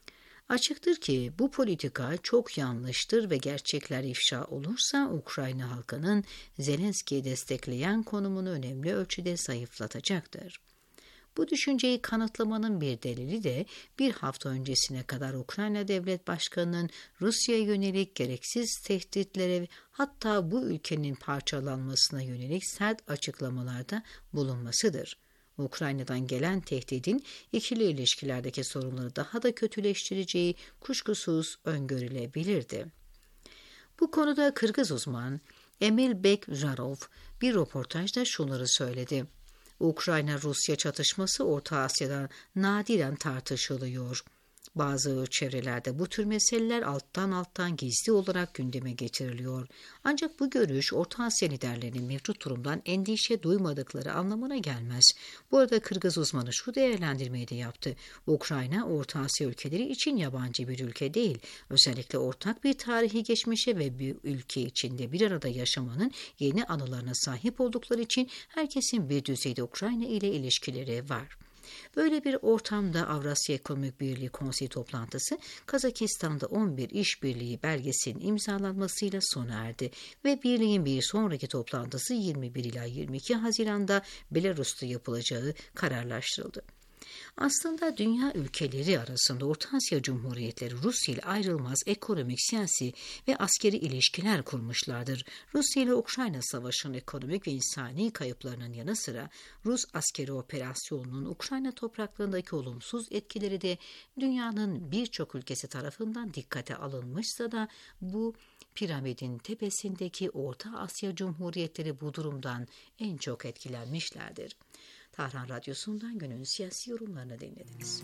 Açıktır ki bu politika çok yanlıştır ve gerçekler ifşa olursa Ukrayna halkının Zelenski'yi destekleyen konumunu önemli ölçüde zayıflatacaktır. Bu düşünceyi kanıtlamanın bir delili de bir hafta öncesine kadar Ukrayna Devlet Başkanı'nın Rusya'ya yönelik gereksiz tehditlere hatta bu ülkenin parçalanmasına yönelik sert açıklamalarda bulunmasıdır. Ukrayna'dan gelen tehdidin ikili ilişkilerdeki sorunları daha da kötüleştireceği kuşkusuz öngörülebilirdi. Bu konuda Kırgız uzman Emil Bekjarov bir röportajda şunları söyledi. Ukrayna-Rusya çatışması Orta Asya'da nadiren tartışılıyor. Bazı çevrelerde bu tür meseleler alttan gizli olarak gündeme getiriliyor. Ancak bu görüş Orta Asya liderlerinin mevcut durumdan endişe duymadıkları anlamına gelmez. Bu arada Kırgız uzmanı şu değerlendirmeyi de yaptı. Ukrayna, Orta Asya ülkeleri için yabancı bir ülke değil. Özellikle ortak bir tarihi geçmişe ve bir ülke içinde bir arada yaşamanın yeni anılarına sahip oldukları için herkesin bir düzeyde Ukrayna ile ilişkileri var. Böyle bir ortamda Avrasya Ekonomik Birliği Konseyi toplantısı Kazakistan'da 11 işbirliği belgesinin imzalanmasıyla sona erdi ve birliğin bir sonraki toplantısı 21 ila 22 Haziran'da Belarus'ta yapılacağı kararlaştırıldı. Aslında dünya ülkeleri arasında Orta Asya Cumhuriyetleri Rusya ile ayrılmaz ekonomik, siyasi ve askeri ilişkiler kurmuşlardır. Rusya ile Ukrayna Savaşı'nın ekonomik ve insani kayıplarının yanı sıra Rus askeri operasyonunun Ukrayna topraklarındaki olumsuz etkileri de dünyanın birçok ülkesi tarafından dikkate alınmışsa da bu piramidin tepesindeki Orta Asya Cumhuriyetleri bu durumdan en çok etkilenmişlerdir. Tahran Radyosu'ndan günün siyasi yorumlarını dinlediniz.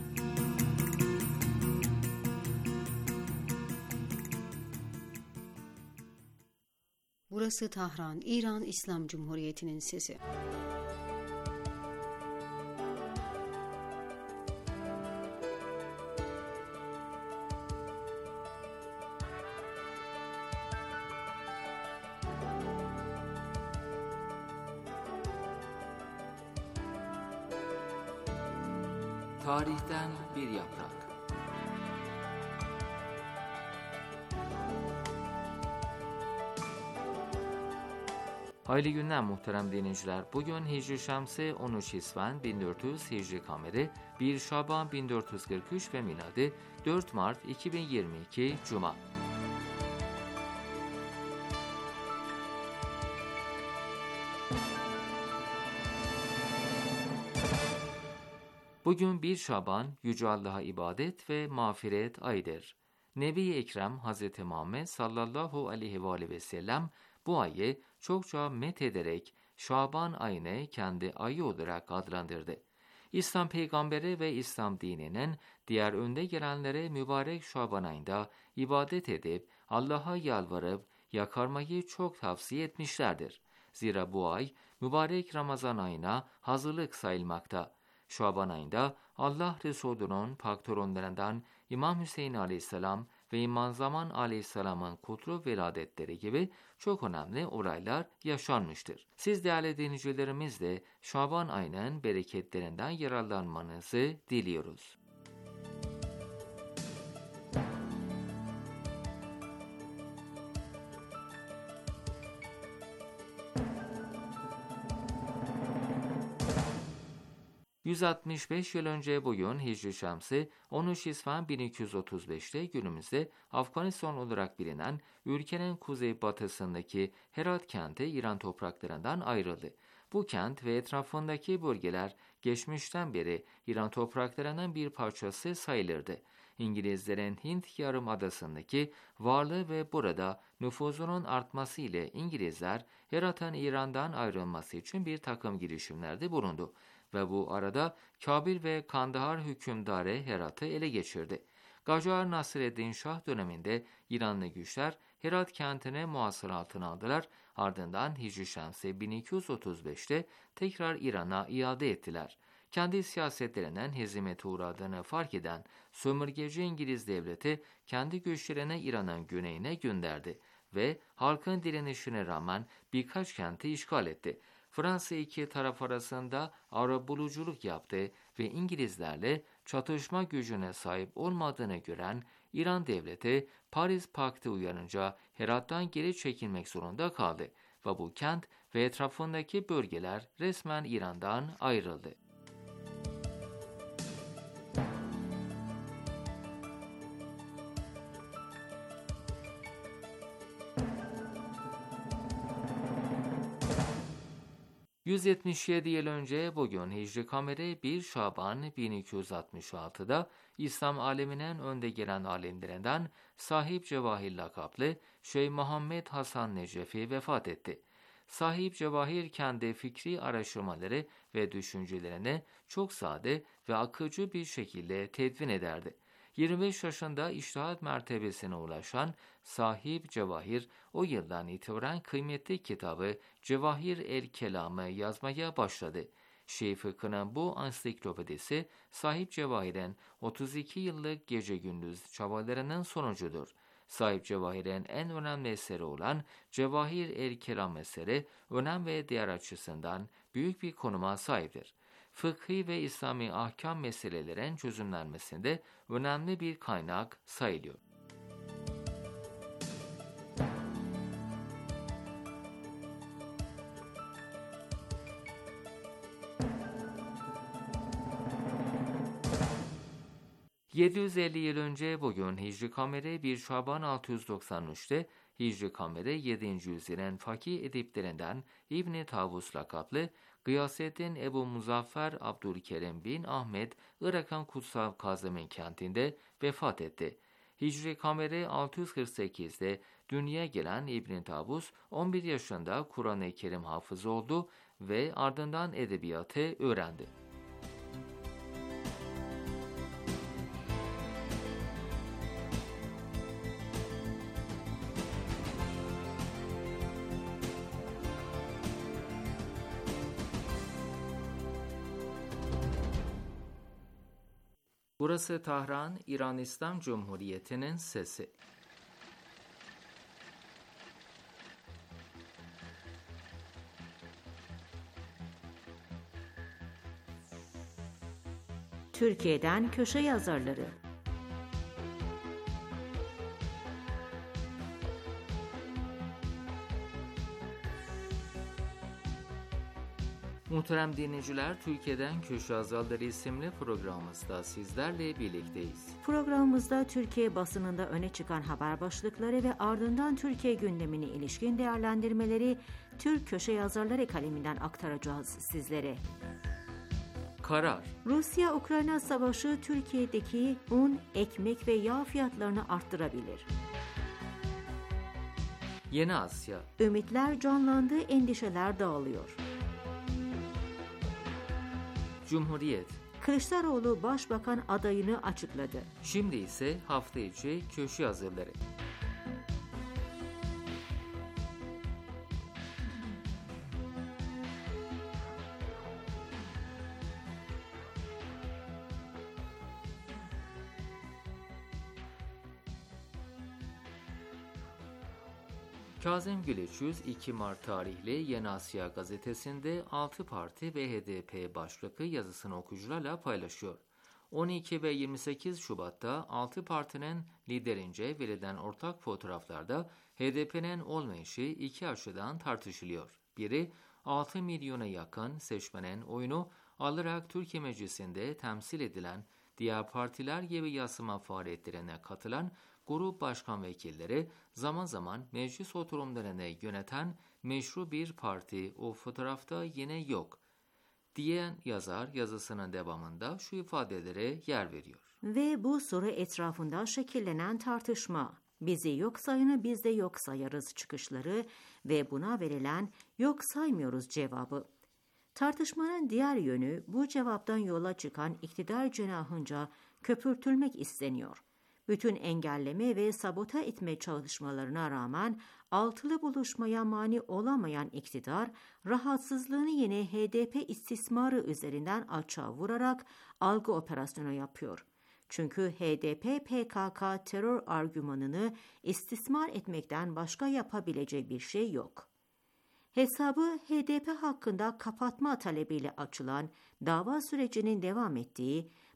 Burası Tahran, İran İslam Cumhuriyeti'nin sesi. Tarihten bir yaprak. Hayırlı günler muhterem dinleyiciler. Bugün Hicri Şemsi 13 İsven 1400 Hicri Kameri 1 Şaban 1443 ve miladi 4 Mart 2022 Cuma. Bugün 1 Şaban, Yüce Allah'a ibadet ve mağfiret ayıdır. Nebi-i Ekrem Hz. Muhammed sallallahu aleyhi ve sellem bu ayı çokça methederek Şaban ayını kendi ayı olarak adlandırdı. İslam peygamberi ve İslam dininin diğer önde gelenlere mübarek Şaban ayında ibadet edip Allah'a yalvarıp yakarmayı çok tavsiye etmişlerdir. Zira bu ay mübarek Ramazan ayına hazırlık sayılmakta. Şaban ayında Allah Resulü'nün pak torunlarından İmam Hüseyin Aleyhisselam ve İmam Zaman Aleyhisselam'ın kutlu veladetleri gibi çok önemli olaylar yaşanmıştır. Siz değerli dinleyicilerimiz de Şaban ayının bereketlerinden yararlanmanızı diliyoruz. ...165 yıl önce bugün Hicri Şemsi 13 İsvan 1235'te günümüzde Afganistan olarak bilinen ülkenin kuzeybatısındaki Herat kenti İran topraklarından ayrıldı. Bu kent ve etrafındaki bölgeler geçmişten beri İran topraklarının bir parçası sayılırdı. İngilizlerin Hint Yarımadası'ndaki varlığı ve burada nüfuzunun artması ile İngilizler Herat'ın İran'dan ayrılması için bir takım girişimlerde bulundu. Ve bu arada Kabil ve Kandahar hükümdarı Herat'ı ele geçirdi. Gacar Nasreddin Şah döneminde İranlı güçler Herat kentini muhasır altına aldılar. Ardından Hicri Şemsi 1235'te tekrar İran'a iade ettiler. Kendi siyasetlerinden hezimete uğradığını fark eden sömürgeci İngiliz devleti kendi güçlerini İran'ın güneyine gönderdi ve halkın direnişine rağmen birkaç kenti işgal etti. Fransa iki taraf arasında arabuluculuk yaptı ve İngilizlerle çatışma gücüne sahip olmadığını gören İran devleti Paris Paktı uyarınca Herat'tan geri çekilmek zorunda kaldı ve bu kent ve etrafındaki bölgeler resmen İran'dan ayrıldı. ...177 yıl önce bugün Hicri Kameri 1 Şaban 1266'da İslam aleminin önde gelen alimlerinden Sahib Cevahir lakaplı Şeyh Muhammed Hasan Necefi vefat etti. Sahib Cevahir kendi fikri araştırmaları ve düşüncelerini çok sade ve akıcı bir şekilde tedvin ederdi. 25 yaşında içtihat mertebesine ulaşan Sahib Cevahir o yıldan itibaren kıymetli kitabı Cevahir el-Kelam'ı yazmaya başladı. Şii fıkhının bu ansiklopedisi Sahib Cevahir'in 32 yıllık gece gündüz çabalarının sonucudur. Sahib Cevahir'in en önemli eseri olan Cevahir el-Kelam eseri önem ve değer açısından büyük bir konuma sahiptir. Fıkhi ve İslami ahkam meselelerin çözümlenmesinde önemli bir kaynak sayılıyor. ...750 yıl önce bugün Hicri Kameri 1 Şaban 693'te Hicri Kameri 7. yüzyılın fakih ediplerinden İbn-i Tavus lakaplı Gıyasettin Ebu Muzaffer Abdülkerim bin Ahmet Irak'ın Kutsal Kazım'ın kentinde vefat etti. Hicri Kameri 648'de dünyaya gelen İbn-i Tavus 11 yaşında Kur'an-ı Kerim hafızı oldu ve ardından edebiyatı öğrendi. Burası Tahran, İran İslam Cumhuriyeti'nin sesi. Türkiye'den köşe yazarları. Muhterem dinleyiciler, Türkiye'den Köşe Yazarları isimli programımızda sizlerle birlikteyiz. Programımızda Türkiye basınında öne çıkan haber başlıkları ve ardından Türkiye gündemine ilişkin değerlendirmeleri Türk Köşe Yazarları kaleminden aktaracağız sizlere. Karar. Rusya-Ukrayna savaşı Türkiye'deki un, ekmek ve yağ fiyatlarını arttırabilir. Yeni Asya. Ümitler canlandı, endişeler dağılıyor. Cumhuriyet. Kılıçdaroğlu Başbakan adayını açıkladı. Şimdi ise hafta içi köşe yazıları. Kazım Güleçüz 2 Mart tarihli Yeni Asya gazetesinde 6 Parti ve HDP başlıklı yazısını okuyucularla paylaşıyor. 12 ve 28 Şubat'ta 6 partinin liderince verilen ortak fotoğraflarda HDP'nin olmayışı iki açıdan tartışılıyor. Biri 6 milyona yakın seçmenin oyunu alarak Türkiye Meclisi'nde temsil edilen diğer partiler gibi yasama faaliyetlerine katılan grup başkan vekilleri zaman zaman meclis oturumlarını yöneten meşru bir parti o fotoğrafta yine yok diyen yazar yazısının devamında şu ifadelere yer veriyor. Ve bu soru etrafında şekillenen tartışma, bizi yok sayını biz de yok sayarız çıkışları ve buna verilen yok saymıyoruz cevabı. Tartışmanın diğer yönü bu cevaptan yola çıkan iktidar cenahınca köpürtülmek isteniyor. Bütün engelleme ve sabote etme çalışmalarına rağmen altılı buluşmaya mani olamayan iktidar, rahatsızlığını yine HDP istismarı üzerinden açığa vurarak algı operasyonu yapıyor. Çünkü HDP PKK terör argümanını istismar etmekten başka yapabileceği bir şey yok. Hesabı HDP hakkında kapatma talebiyle açılan dava sürecinin devam ettiği,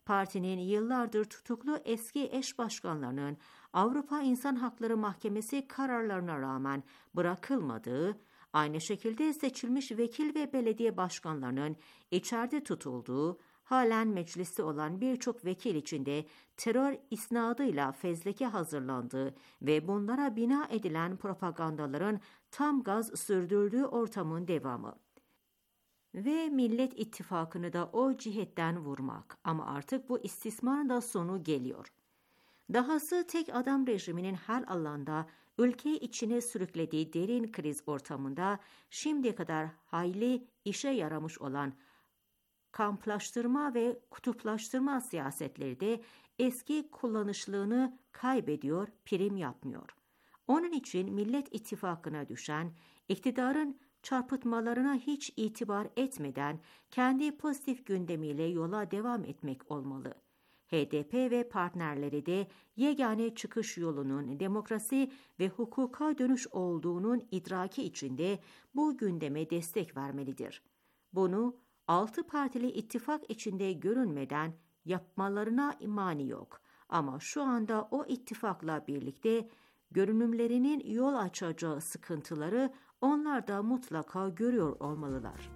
partinin yıllardır tutuklu eski eş başkanlarının Avrupa İnsan Hakları Mahkemesi kararlarına rağmen bırakılmadığı, aynı şekilde seçilmiş vekil ve belediye başkanlarının içeride tutulduğu, halen mecliste olan birçok vekil içinde terör isnadıyla fezleke hazırlandığı ve bunlara bina edilen propagandaların tam gaz sürdürdüğü ortamın devamı. Ve Millet İttifakı'nı da o cihetten vurmak. Ama artık bu istismarın da sonu geliyor. Dahası tek adam rejiminin her alanda ülkeyi içine sürüklediği derin kriz ortamında şimdiye kadar hayli işe yaramış olan kamplaştırma ve kutuplaştırma siyasetleri de eski kullanışlılığını kaybediyor, prim yapmıyor. Onun için Millet İttifakı'na düşen, iktidarın çarpıtmalarına hiç itibar etmeden kendi pozitif gündemiyle yola devam etmek olmalı. HDP ve partnerleri de yegane çıkış yolunun demokrasi ve hukuka dönüş olduğunun idraki içinde bu gündeme destek vermelidir. Bunu 6 partili ittifak içinde görünmeden yapmalarına imani yok. Ama şu anda o ittifakla birlikte görünümlerinin yol açacağı sıkıntıları onlar da mutlaka görüyor olmalılar.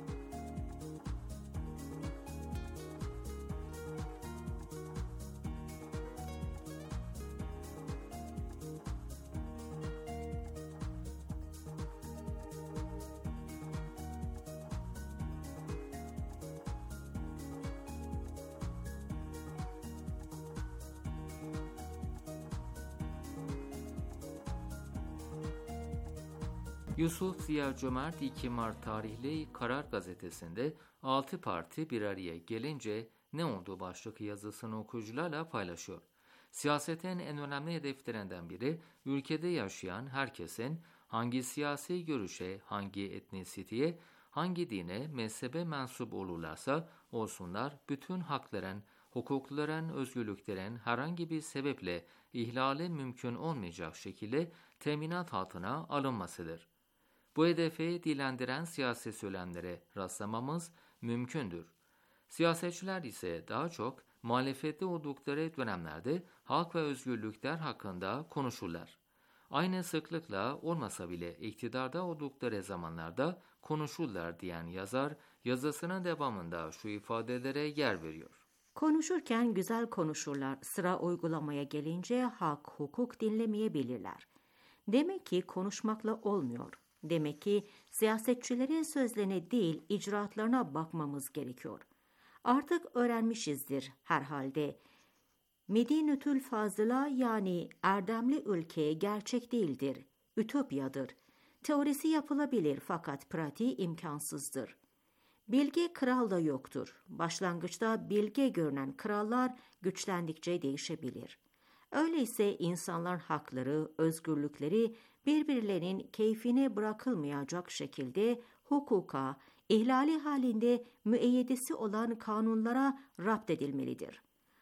Yusuf Ziya Cömert 2 Mart tarihli Karar Gazetesi'nde 6 parti bir araya gelince ne oldu başlıklı yazısını okuyucularla paylaşıyor. Siyasetin en önemli hedeflerinden biri ülkede yaşayan herkesin hangi siyasi görüşe, hangi etnisiteye, hangi dine, mezhebe mensup olurlarsa olsunlar bütün hakların, hukukların, özgürlüklerin herhangi bir sebeple ihlali mümkün olmayacak şekilde teminat altına alınmasıdır. Bu hedefi dilendiren siyasi söylemlere rastlamamız mümkündür. Siyasetçiler ise daha çok muhalefette oldukları dönemlerde hak ve özgürlükler hakkında konuşurlar. Aynı sıklıkla olmasa bile iktidarda oldukları zamanlarda konuşurlar diyen yazar, yazısının devamında şu ifadelere yer veriyor. Konuşurken güzel konuşurlar, sıra uygulamaya gelince hak, hukuk dinlemeyebilirler. Demek ki konuşmakla olmuyor. Demek ki siyasetçilerin sözlerine değil, icraatlarına bakmamız gerekiyor. Artık öğrenmişizdir herhalde. Medinetül Fazıla yani erdemli ülke gerçek değildir, ütopyadır. Teorisi yapılabilir fakat pratiği imkansızdır. Bilge kral da yoktur. Başlangıçta bilge görünen krallar güçlendikçe değişebilir. Öyleyse insanlar hakları, özgürlükleri birbirlerinin keyfine bırakılmayacak şekilde hukuka, ihlali halinde müeyyidesi olan kanunlara rapt edilmelidir.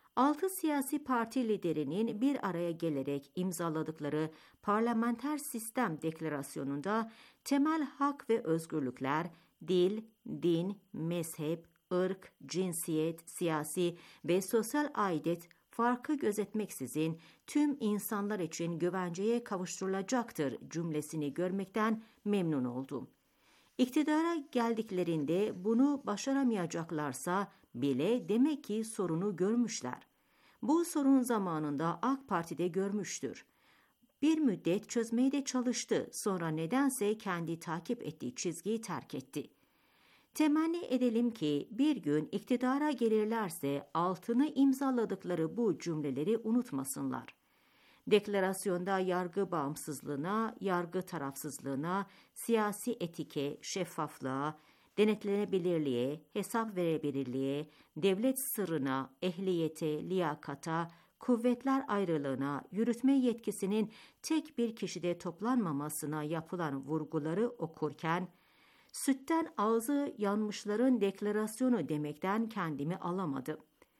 6 siyasi parti liderinin bir araya gelerek imzaladıkları parlamenter sistem deklarasyonunda temel hak ve özgürlükler, dil, din, mezhep, ırk, cinsiyet, siyasi ve sosyal aidet farkı gözetmeksizin tüm insanlar için güvenceye kavuşturulacaktır cümlesini görmekten memnun oldum. İktidara geldiklerinde bunu başaramayacaklarsa bile demek ki sorunu görmüşler. Bu sorun zamanında AK Parti'de görmüştür. Bir müddet çözmeye de çalıştı, sonra nedense kendi takip ettiği çizgiyi terk etti. Temenni edelim ki bir gün iktidara gelirlerse altını imzaladıkları bu cümleleri unutmasınlar. Deklarasyonda yargı bağımsızlığına, yargı tarafsızlığına, siyasi etike, şeffaflığa, denetlenebilirliğe, hesap verebilirliğe, devlet sırrına, ehliyete, liyakata, kuvvetler ayrılığına, yürütme yetkisinin tek bir kişide toplanmamasına yapılan vurguları okurken, sütten ağzı yanmışların deklarasyonu demekten kendimi alamadım.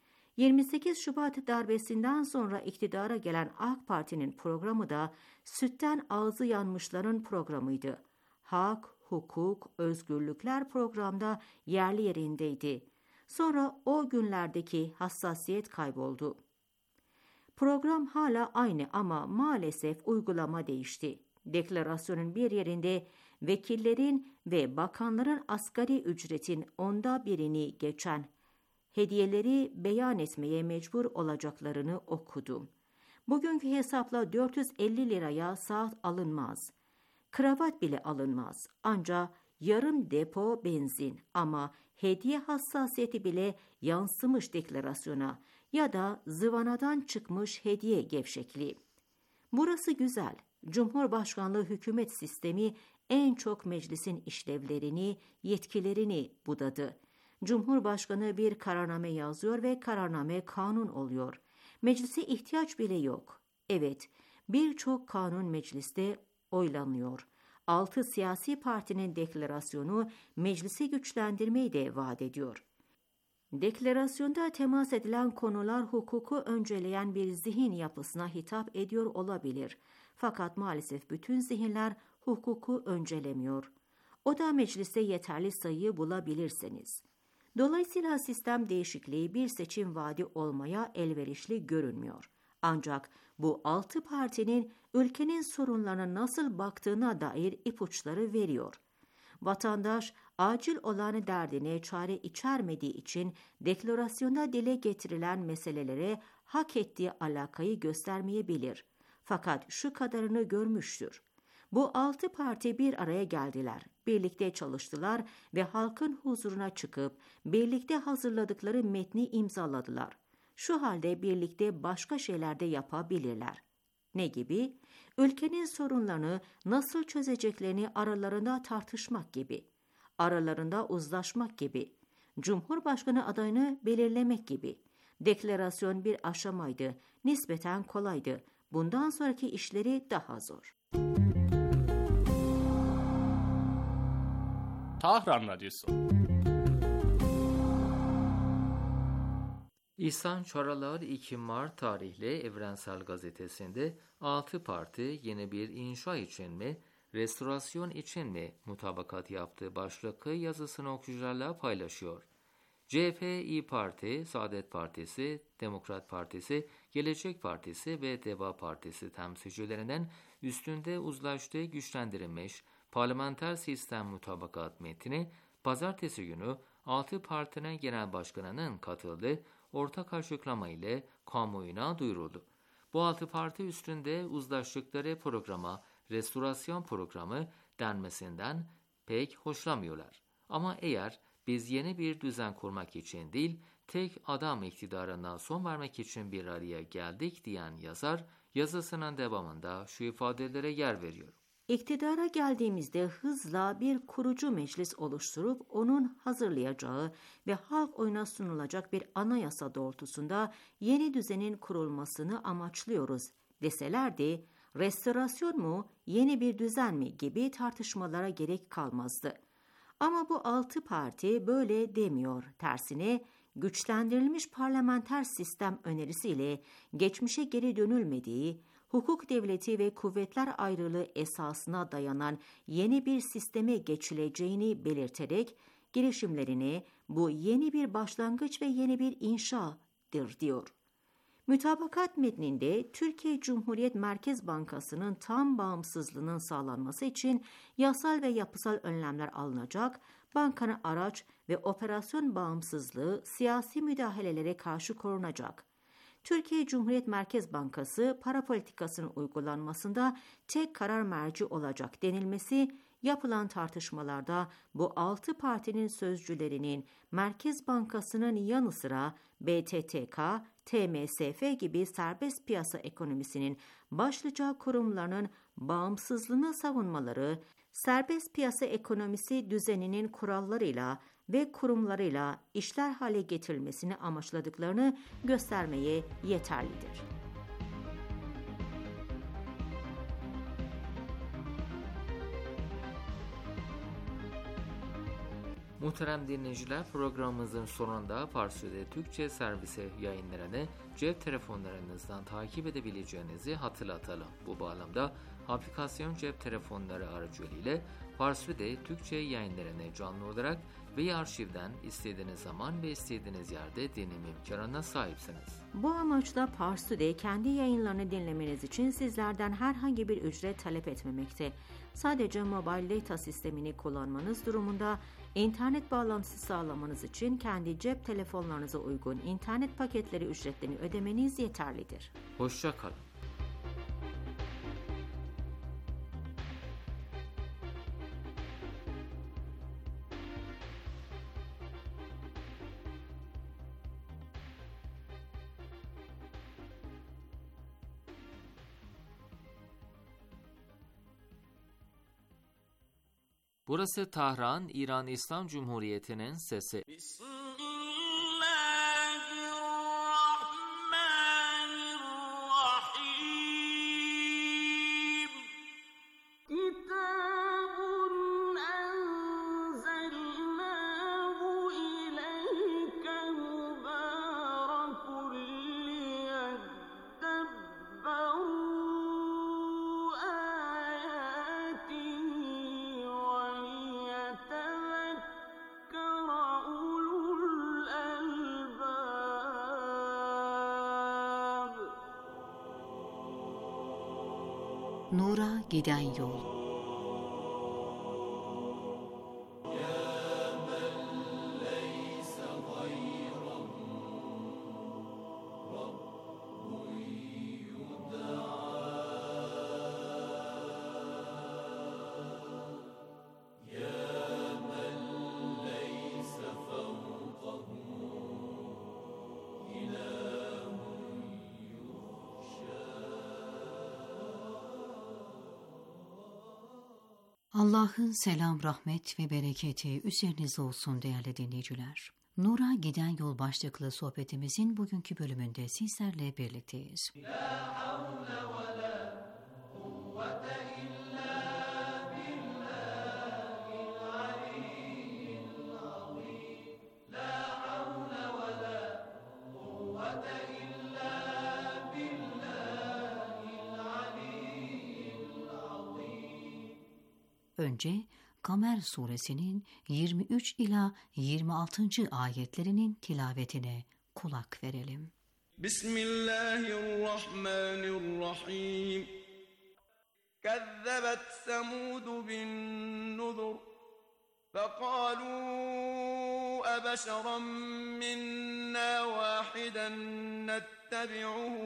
28 Şubat darbesinden sonra iktidara gelen AK Parti'nin programı da sütten ağzı yanmışların programıydı. Hak, hukuk, özgürlükler programda yerli yerindeydi. Sonra o günlerdeki hassasiyet kayboldu. Program hala aynı ama maalesef uygulama değişti. Deklarasyonun bir yerinde vekillerin ve bakanların asgari ücretin 1/10'ini geçen hediyeleri beyan etmeye mecbur olacaklarını okudum. Bugünkü hesapla 450 liraya saat alınmaz. Kravat bile alınmaz. Ancak yarım depo benzin ama hediye hassasiyeti bile yansımış deklarasyona ya da zıvanadan çıkmış hediye gevşekliği. Burası güzel. Cumhurbaşkanlığı hükümet sistemi en çok meclisin işlevlerini, yetkilerini budadı. Cumhurbaşkanı bir kararname yazıyor ve kararname kanun oluyor. Meclise ihtiyaç bile yok. Evet, birçok kanun mecliste oylanıyor. 6 siyasi partinin deklarasyonu meclisi güçlendirmeyi de vaat ediyor. Deklarasyonda temas edilen konular hukuku önceleyen bir zihin yapısına hitap ediyor olabilir. Fakat maalesef bütün zihinler hukuku öncelemiyor. O da mecliste yeterli sayıyı bulabilirseniz. Dolayısıyla sistem değişikliği bir seçim vaadi olmaya elverişli görünmüyor. Ancak bu 6 partinin ülkenin sorunlarına nasıl baktığına dair ipuçları veriyor. Vatandaş acil olan derdine çare içermediği için deklarasyonda dile getirilen meselelere hak ettiği alakayı göstermeyebilir. Fakat şu kadarını görmüştür. Bu 6 parti bir araya geldiler, birlikte çalıştılar ve halkın huzuruna çıkıp birlikte hazırladıkları metni imzaladılar. Şu halde birlikte başka şeyler de yapabilirler. Ne gibi? Ülkenin sorunlarını nasıl çözeceklerini aralarında tartışmak gibi, aralarında uzlaşmak gibi, Cumhurbaşkanı adayını belirlemek gibi. Deklarasyon bir aşamaydı, nispeten kolaydı. Bundan sonraki işleri daha zor. Tahran Radyosu. İhsan Çaralar 2 Mart tarihli Evrensel Gazetesi'nde 6 parti yeni bir inşa için mi, restorasyon için mi mutabakat yaptığı başlıklı yazısını okuyucularla paylaşıyor. CHP, İYİ Parti, Saadet Partisi, Demokrat Partisi, Gelecek Partisi ve Deva Partisi temsilcilerinden üstünde uzlaştığı güçlendirilmiş parlamenter sistem mutabakat metni pazartesi günü 6 partinin genel başkanının katıldığı ortak açıklama ile kamuoyuna duyuruldu. Bu 6 parti üstünde uzlaştıkları programa restorasyon programı denmesinden pek hoşlanmıyorlar. Ama eğer biz yeni bir düzen kurmak için değil, tek adam iktidarına son vermek için bir araya geldik diyen yazar, yazısının devamında şu ifadelere yer veriyor. İktidara geldiğimizde hızla bir kurucu meclis oluşturup onun hazırlayacağı ve halk oyuna sunulacak bir anayasa doğrultusunda yeni düzenin kurulmasını amaçlıyoruz deselerdi, restorasyon mu, yeni bir düzen mi gibi tartışmalara gerek kalmazdı. Ama bu 6 parti böyle demiyor. Tersine güçlendirilmiş parlamenter sistem önerisiyle geçmişe geri dönülmediği, hukuk devleti ve kuvvetler ayrılığı esasına dayanan yeni bir sisteme geçileceğini belirterek girişimlerini bu yeni bir başlangıç ve yeni bir inşadır diyor. Mütabakat metninde Türkiye Cumhuriyet Merkez Bankası'nın tam bağımsızlığının sağlanması için yasal ve yapısal önlemler alınacak, bankanın araç ve operasyon bağımsızlığı siyasi müdahalelere karşı korunacak. Türkiye Cumhuriyet Merkez Bankası para politikasının uygulanmasında tek karar merci olacak denilmesi, yapılan tartışmalarda bu 6 partinin sözcülerinin Merkez Bankası'nın yanı sıra BTTK, TMSF gibi serbest piyasa ekonomisinin başlıca kurumlarının bağımsızlığını savunmaları, serbest piyasa ekonomisi düzeninin kurallarıyla ve kurumlarıyla işler hale getirilmesini amaçladıklarını göstermeye yeterlidir. Muhterem dinleyiciler, programımızın sonunda Farsça'da Türkçe servise yayınlarını cep telefonlarınızdan takip edebileceğinizi hatırlatalım. Bu bağlamda aplikasyon cep telefonları aracılığıyla Farsça'da Türkçe yayınlarını canlı olarak Ve arşivden istediğiniz zaman ve istediğiniz yerde dinleme imkanına sahipsiniz. Bu amaçla Pars Today kendi yayınlarını dinlemeniz için sizlerden herhangi bir ücret talep etmemekte. Sadece mobile data sistemini kullanmanız durumunda internet bağlantısı sağlamanız için kendi cep telefonlarınıza uygun internet paketleri ücretlerini ödemeniz yeterlidir. Hoşça kalın. Burası Tahran, İran İslam Cumhuriyeti'nin sesi. Nur'a giden yol. Allah'ın selam, rahmet ve bereketi üzerinize olsun değerli dinleyiciler. Nur'a giden yol başlıklı sohbetimizin bugünkü bölümünde sizlerle birlikteyiz. Önce Kamer suresinin 23 ila 26. ayetlerinin tilavetine kulak verelim. Bismillahirrahmanirrahim. Kezzebet Semud bin nuzur. فَقَالُوا أَبَشَرًا مِنَّا وَاحِدًا نَتَّبِعُهُ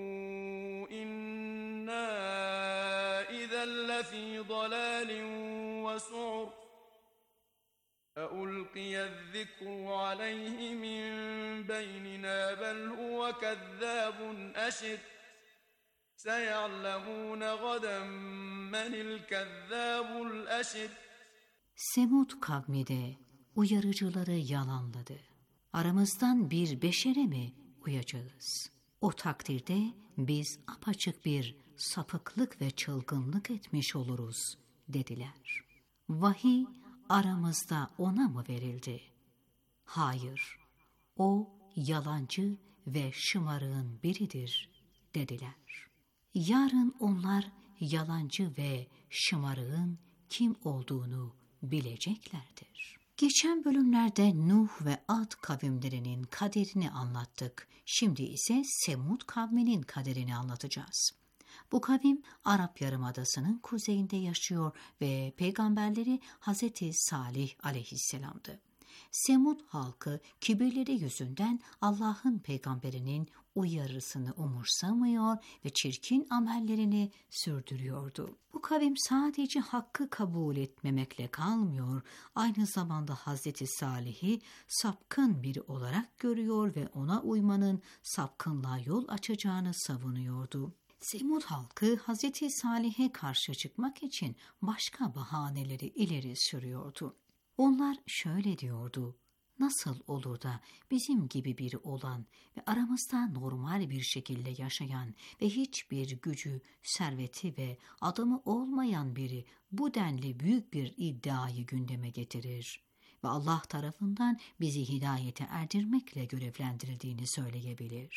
إِنَّا إِذًا لَّفِي ضَلَالٍ وَسُعُرٍ أَأُلْقِيَ الذِّكْرُ عَلَيْهِ مِن بَيْنِنَا بَلْ هُوَ كَذَّابٌ أَشِرٌ سَيَعْلَمُونَ غَدًا مَّنِ الْكَذَّابُ الْأَشِرُ Semud kavmi de uyarıcıları yalanladı. Aramızdan bir beşere mi uyacağız? O takdirde biz apaçık bir sapıklık ve çılgınlık etmiş oluruz dediler. Vahiy aramızda ona mı verildi? Hayır, o yalancı ve şımarığın biridir dediler. Yarın onlar yalancı ve şımarığın kim olduğunu bileceklerdir. Geçen bölümlerde Nuh ve Ad kavimlerinin kaderini anlattık. Şimdi ise Semud kavminin kaderini anlatacağız. Bu kavim Arap Yarımadası'nın kuzeyinde yaşıyor ve peygamberleri Hazreti Salih aleyhisselamdı. Semud halkı kibirleri yüzünden Allah'ın peygamberinin uyarısını umursamıyor ve çirkin amellerini sürdürüyordu. Bu kavim sadece hakkı kabul etmemekle kalmıyor, aynı zamanda Hazreti Salih'i sapkın biri olarak görüyor ve ona uymanın sapkınlığa yol açacağını savunuyordu. Semud halkı Hazreti Salih'e karşı çıkmak için başka bahaneleri ileri sürüyordu. Onlar şöyle diyordu: nasıl olur da bizim gibi biri olan ve aramızda normal bir şekilde yaşayan ve hiçbir gücü, serveti ve adamı olmayan biri bu denli büyük bir iddiayı gündeme getirir ve Allah tarafından bizi hidayete erdirmekle görevlendirildiğini söyleyebilir.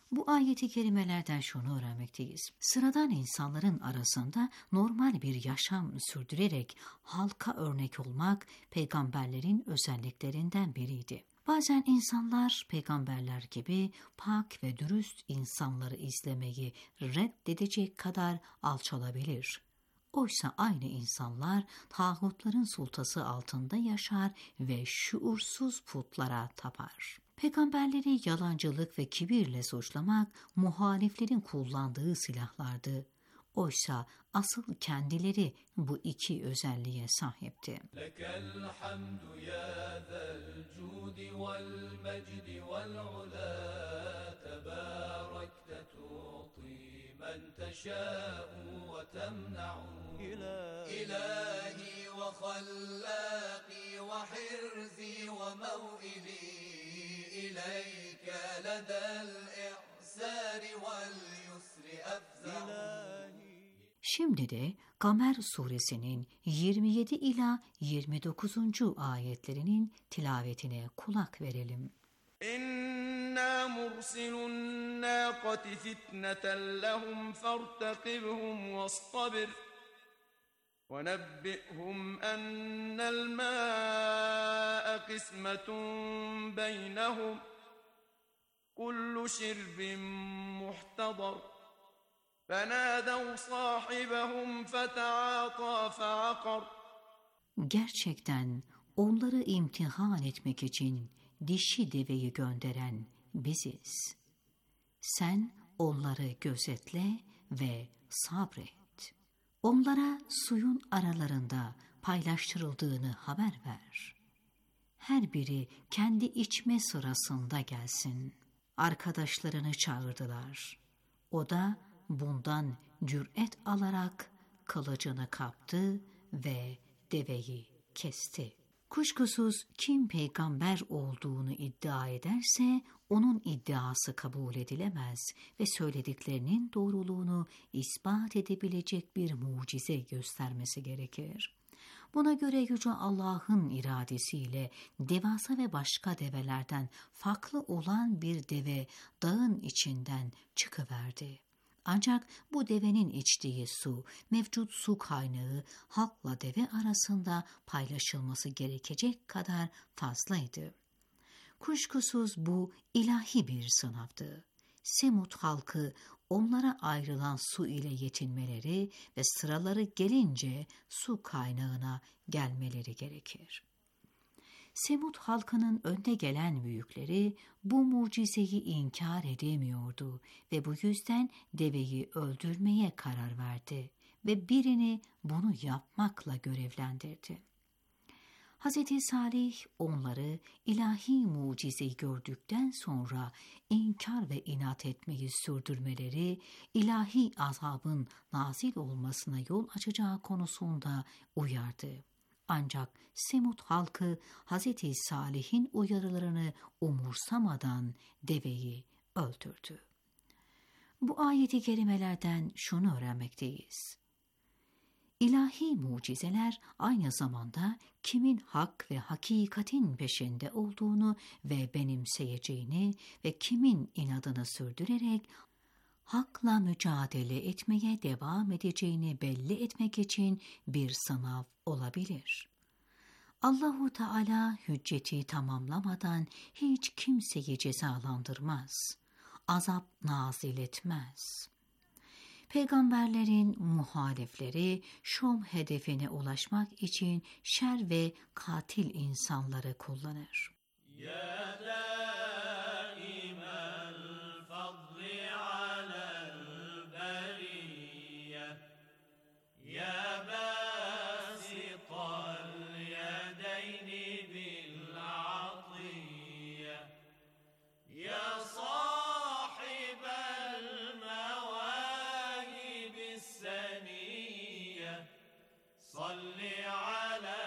Bu ayeti kerimelerden şunu öğrenmekteyiz. Sıradan insanların arasında normal bir yaşam sürdürerek halka örnek olmak peygamberlerin özelliklerinden biriydi. Bazen insanlar peygamberler gibi pak ve dürüst insanları izlemeyi reddedecek kadar alçalabilir. Oysa aynı insanlar tağutların sultası altında yaşar ve şuursuz putlara tapar. Peygamberleri yalancılık ve kibirle suçlamak muhaliflerin kullandığı silahlardı. Oysa asıl kendileri bu iki özelliğe sahipti. Lekel hamdu ya zel cudi vel mecdi vel ula tebarekte tu'ti men teşâ'u ve temna'u İlahi ve khallâki ve hirzi ve mev'ili İleyke ledel i'sâri vel yusri efza'u. Şimdi de Kamer suresinin 27 ila 29. ayetlerinin tilavetine kulak verelim. İnna mursilun nâkati fitneten lehum fartakibhum vastabir ve nebbihum ennel mâ'e kısmetun beynehum kullu şirbin muhtadar فَنَادَوْا صَاحِبَهُمْ فَتَعَاطَى فَعَقَرَ. Gerçekten onları imtihan etmek için dişi deveyi gönderen biziz. Sen onları gözetle ve sabret. Onlara suyun aralarında paylaştırıldığını haber ver. Her biri kendi içme sırasında gelsin. Arkadaşlarını çağırdılar. O da bundan cüret alarak kılıcını kaptı ve deveyi kesti. Kuşkusuz kim peygamber olduğunu iddia ederse onun iddiası kabul edilemez ve söylediklerinin doğruluğunu ispat edebilecek bir mucize göstermesi gerekir. Buna göre Yüce Allah'ın iradesiyle devasa ve başka develerden farklı olan bir deve dağın içinden çıkıverdi. Ancak bu devenin içtiği su, mevcut su kaynağı halkla deve arasında paylaşılması gerekecek kadar fazlaydı. Kuşkusuz bu ilahi bir sınavdı. Semud halkı onlara ayrılan su ile yetinmeleri ve sıraları gelince su kaynağına gelmeleri gerekir. Semud halkının önde gelen büyükleri bu mucizeyi inkar edemiyordu ve bu yüzden deveyi öldürmeye karar verdi ve birini bunu yapmakla görevlendirdi. Hz. Salih onları ilahi mucizeyi gördükten sonra inkar ve inat etmeyi sürdürmeleri ilahi azabın nazil olmasına yol açacağı konusunda uyardı. Ancak Semud halkı Hz. Salih'in uyarılarını umursamadan deveyi öldürdü. Bu ayeti kerimelerden şunu öğrenmekteyiz. İlahi mucizeler aynı zamanda kimin hak ve hakikatin peşinde olduğunu ve benimseyeceğini ve kimin inadını sürdürerek hakla mücadele etmeye devam edeceğini belli etmek için bir sınav olabilir. Allahu Teala hücceti tamamlamadan hiç kimseyi cezalandırmaz, azap nazil etmez. Peygamberlerin muhalifleri şom hedefine ulaşmak için şer ve katil insanları kullanır. Ya daimel fadli alel beriyye Ya basital yedeyni bil atiyye Ya sahibel mevâhibis seniyye Salli ala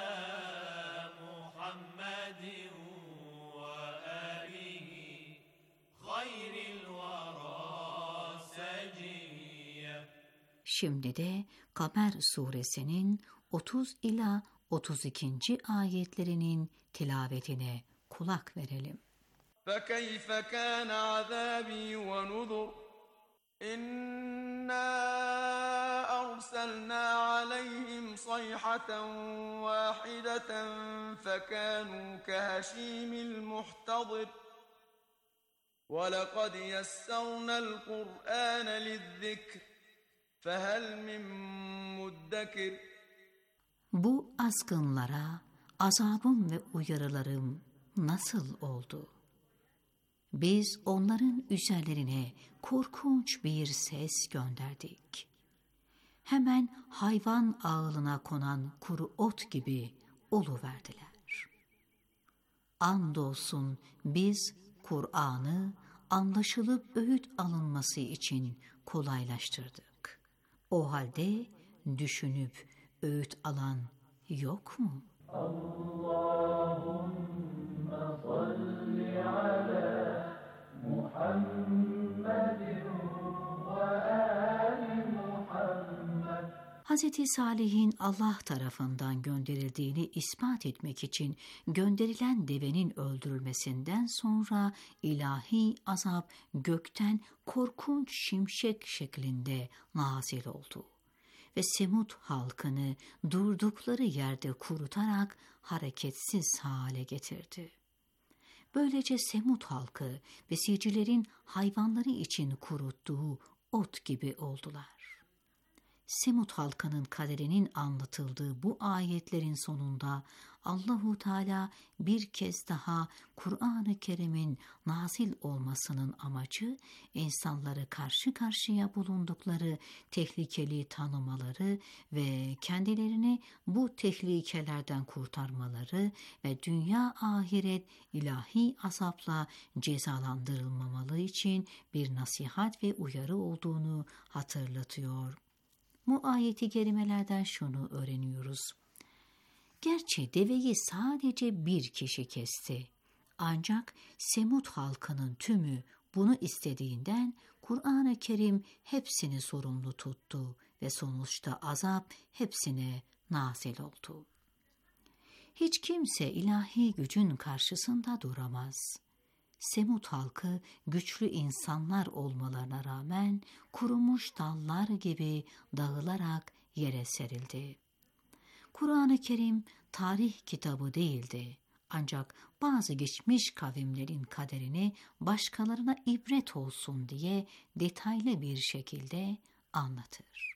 Muhammedin ve alihi hayril vara seciyye. Şimdi de Kamer suresinin 30 ila 32. ayetlerinin tilavetine kulak verelim. فكيف كان عذابي ونذر إنا أرسلنا عليهم صيحة واحدة فكانوا كهشيم المحتضر ولقد يسرنا القرآن للذكر فهل من مدكر. Bu azgınlara azabım ve uyarılarım nasıl oldu? Biz onların üzerlerine korkunç bir ses gönderdik. Hemen hayvan ağılına konan kuru ot gibi oluverdiler. Andolsun biz Kur'an'ı anlaşılıp öğüt alınması için kolaylaştırdık. O halde düşünüp öğüt alan yok mu? Allahümme salli ala Muhammedin ve ali Muhammed. Hz. Salih'in Allah tarafından gönderildiğini ispat etmek için gönderilen devenin öldürülmesinden sonra ilahi azap gökten korkunç şimşek şeklinde nazil oldu ve Semud halkını durdukları yerde kurutarak hareketsiz hale getirdi. Böylece Semud halkı besicilerin hayvanları için kuruttuğu ot gibi oldular. Semud halkının kaderinin anlatıldığı bu ayetlerin sonunda Allahu Teala bir kez daha Kur'an-ı Kerim'in nazil olmasının amacı insanları karşı karşıya bulundukları tehlikeli tanımaları ve kendilerini bu tehlikelerden kurtarmaları ve dünya ahiret ilahi azapla cezalandırılmamalı için bir nasihat ve uyarı olduğunu hatırlatıyor. Bu ayeti kerimelerden şunu öğreniyoruz. Gerçi deveyi sadece bir kişi kesti. Ancak Semud halkının tümü bunu istediğinden Kur'an-ı Kerim hepsini sorumlu tuttu ve sonuçta azap hepsine nazil oldu. Hiç kimse ilahi gücün karşısında duramaz. Semud halkı güçlü insanlar olmalarına rağmen kurumuş dallar gibi dağılarak yere serildi. Kur'an-ı Kerim tarih kitabı değildi. Ancak bazı geçmiş kavimlerin kaderini başkalarına ibret olsun diye detaylı bir şekilde anlatır.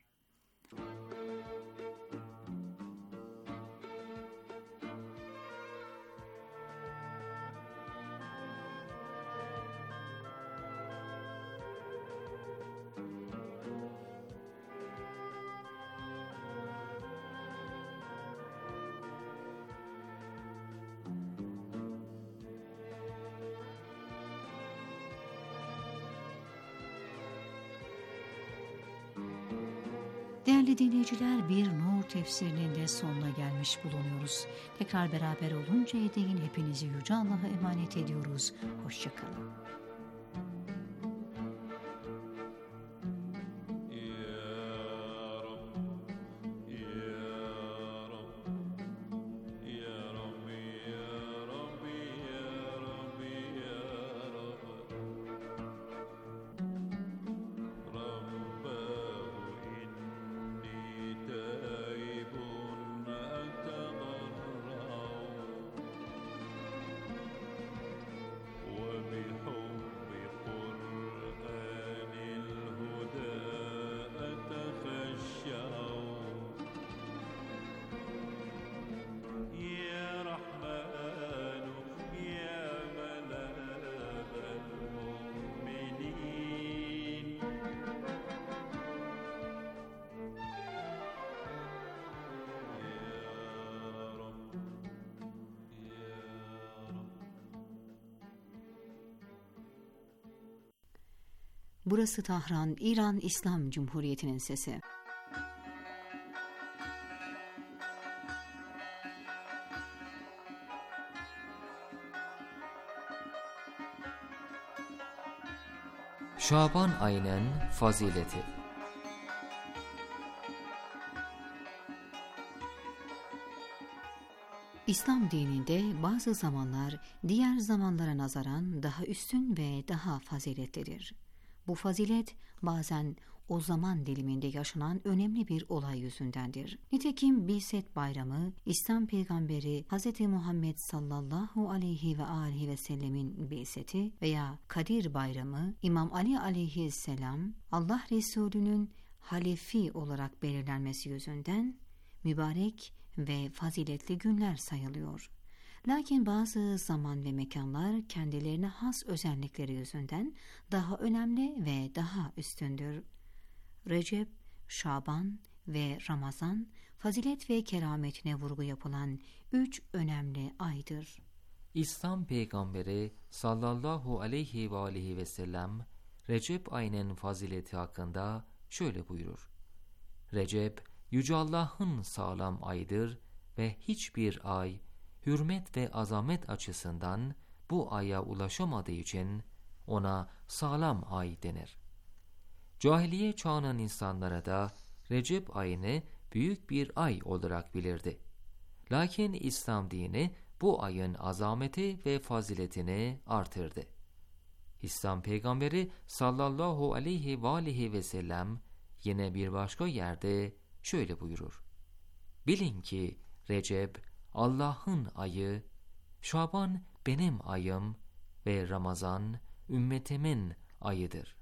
Değerli dinleyiciler, bir Nur tefsirinin de sonuna gelmiş bulunuyoruz. Tekrar beraber oluncaya değin hepinizi Yüce Allah'a emanet ediyoruz. Hoşça kalın. Burası Tahran, İran İslam Cumhuriyeti'nin sesi. Şaban ayının fazileti. İslam dininde bazı zamanlar diğer zamanlara nazaran daha üstün ve daha faziletlidir. Bu fazilet bazen o zaman diliminde yaşanan önemli bir olay yüzündendir. Nitekim Biset Bayramı, İslam peygamberi Hz. Muhammed sallallahu aleyhi ve aleyhi ve sellemin biseti veya Kadir Bayramı, İmam Ali aleyhisselam, Allah Resulü'nün halifi olarak belirlenmesi yüzünden mübarek ve faziletli günler sayılıyor. Lakin bazı zaman ve mekanlar kendilerine has özellikleri yüzünden daha önemli ve daha üstündür. Recep, Şaban ve Ramazan, fazilet ve kerametine vurgu yapılan 3 önemli aydır. İslam peygamberi sallallahu aleyhi ve aleyhi ve sellem Recep ayının fazileti hakkında şöyle buyurur. Recep, Yüce Allah'ın sağlam ayıdır ve hiçbir ay hürmet ve azamet açısından bu aya ulaşamadığı için ona sağlam ay denir. Cahiliye çağının insanlara da Recep ayını büyük bir ay olarak bilirdi. Lakin İslam dini bu ayın azameti ve faziletini artırdı. İslam peygamberi sallallahu aleyhi ve aleyhi ve sellem yine bir başka yerde şöyle buyurur. Bilin ki Recep Allah'ın ayı, Şaban benim ayım ve Ramazan ümmetimin ayıdır.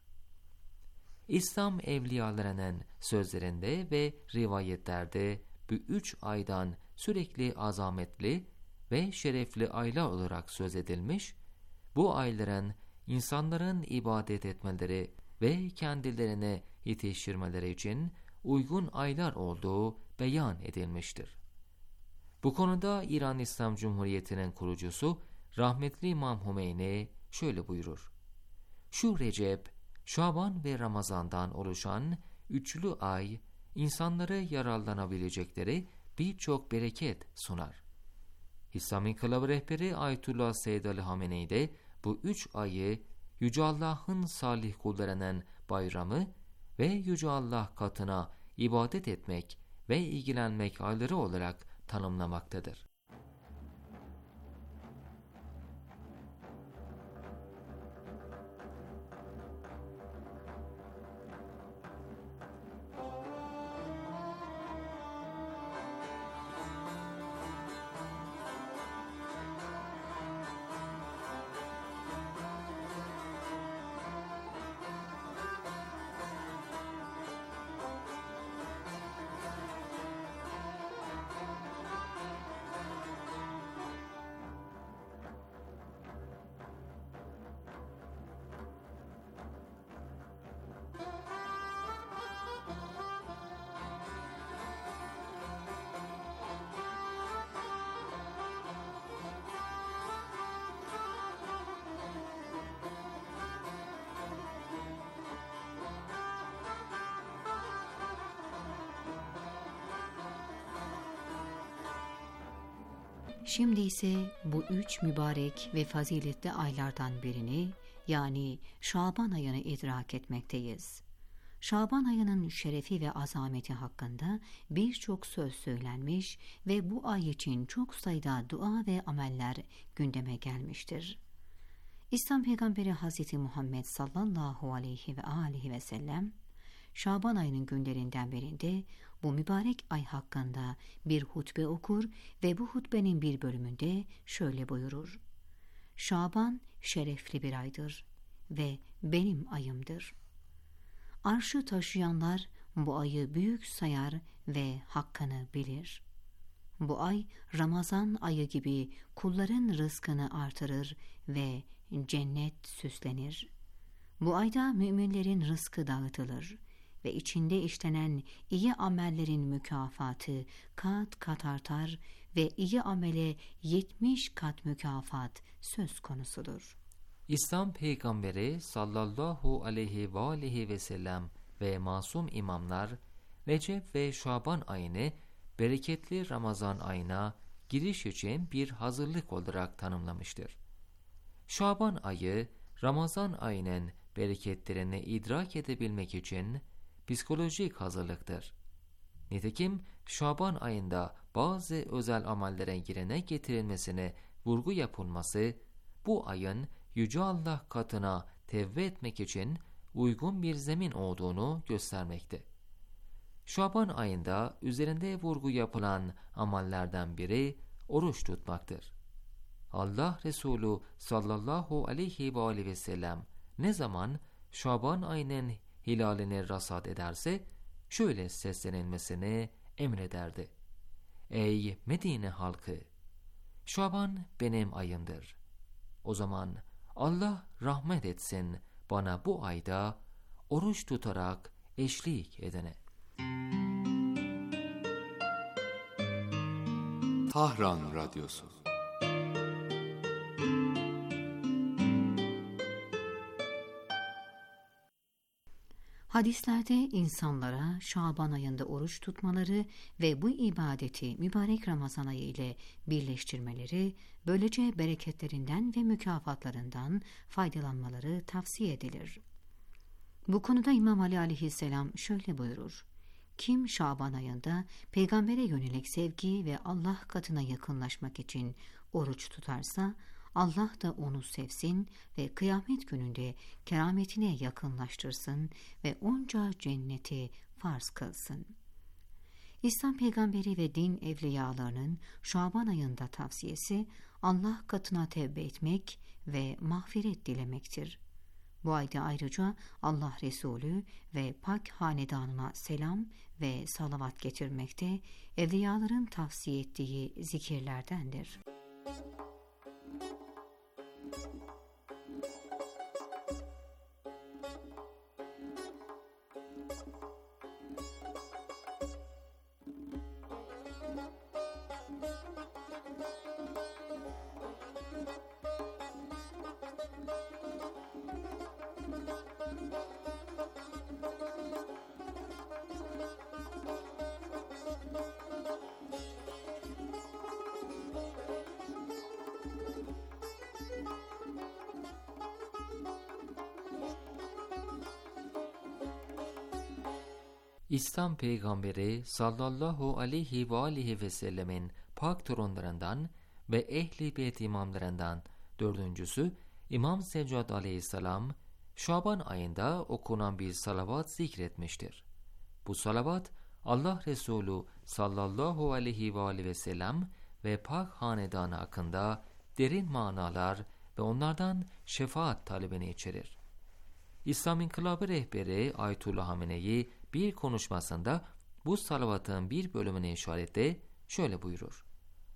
İslam evliyalarının sözlerinde ve rivayetlerde bu 3 aydan sürekli azametli ve şerefli aylar olarak söz edilmiş, bu ayların insanların ibadet etmeleri ve kendilerine yetiştirmeleri için uygun aylar olduğu beyan edilmiştir. Bu konuda İran İslam Cumhuriyeti'nin kurucusu rahmetli İmam Hümeyni şöyle buyurur. Şu Recep, Şaban ve Ramazan'dan oluşan üçlü ay, insanlara yararlanabilecekleri birçok bereket sunar. İslam İnkılabı rehberi Ayetullah Seyyid Ali Hamenei de bu 3 ayı Yüce Allah'ın salih kullarının bayramı ve Yüce Allah katına ibadet etmek ve ilgilenmek ayları olarak tanımlamaktadır. Şimdi ise bu 3 mübarek ve faziletli aylardan birini, yani Şaban ayını idrak etmekteyiz. Şaban ayının şerefi ve azameti hakkında birçok söz söylenmiş ve bu ay için çok sayıda dua ve ameller gündeme gelmiştir. İslam peygamberi Hz. Muhammed sallallahu aleyhi ve aleyhi ve sellem, Şaban ayının günlerinden birinde bu mübarek ay hakkında bir hutbe okur ve bu hutbenin bir bölümünde şöyle buyurur. Şaban şerefli bir aydır ve benim ayımdır. Arşı taşıyanlar bu ayı büyük sayar ve hakkını bilir. Bu ay Ramazan ayı gibi kulların rızkını artırır ve cennet süslenir. Bu ayda müminlerin rızkı dağıtılır ve içinde işlenen iyi amellerin mükafatı kat kat artar ve iyi amele 70 kat mükafat söz konusudur. İslam peygamberi sallallahu aleyhi ve aleyhi ve sellem ve masum imamlar Recep ve Şaban ayını bereketli Ramazan ayına giriş için bir hazırlık olarak tanımlamıştır. Şaban ayı Ramazan ayının bereketlerini idrak edebilmek için psikolojik hazırlıktır. Nitekim Şaban ayında bazı özel amellere yerine getirilmesine vurgu yapılması, bu ayın Yüce Allah katına tevbe etmek için uygun bir zemin olduğunu göstermekte. Şaban ayında üzerinde vurgu yapılan amellerden biri oruç tutmaktır. Allah Resulü sallallahu aleyhi ve sellem ne zaman Şaban ayının hilalini rasat ederse şöyle seslenilmesini emrederdi: Ey Medine halkı! Şaban benim ayımdır. O zaman Allah rahmet etsin bana bu ayda oruç tutarak eşlik edene. Tahran Radyosu. Hadislerde insanlara Şaban ayında oruç tutmaları ve bu ibadeti mübarek Ramazan ayı ile birleştirmeleri, böylece bereketlerinden ve mükafatlarından faydalanmaları tavsiye edilir. Bu konuda İmam Ali aleyhisselam şöyle buyurur: Kim Şaban ayında peygambere yönelik sevgi ve Allah katına yakınlaşmak için oruç tutarsa, Allah da onu sevsin ve kıyamet gününde kerametine yakınlaştırsın ve onca cenneti farz kılsın. İslam peygamberi ve din evliyalarının Şaban ayında tavsiyesi Allah katına tevbe etmek ve mağfiret dilemektir. Bu ayda ayrıca Allah Resulü ve pak hanedanına selam ve salavat getirmekte evliyaların tavsiye ettiği zikirlerdendir. İslam peygamberi sallallahu aleyhi ve sellemin pak torunlarından ve ehli beyt imamlarından dördüncüsü İmam Seccad aleyhisselam Şaban ayında okunan bir salavat zikretmiştir. Bu salavat Allah Resulü sallallahu aleyhi ve sellem ve pak hanedanı hakkında derin manalar ve onlardan şefaat talebini içerir. İslam İnkılabı rehberi Ayetullah Hamenei bir konuşmasında bu salavatın bir bölümüne işaretle şöyle buyurur: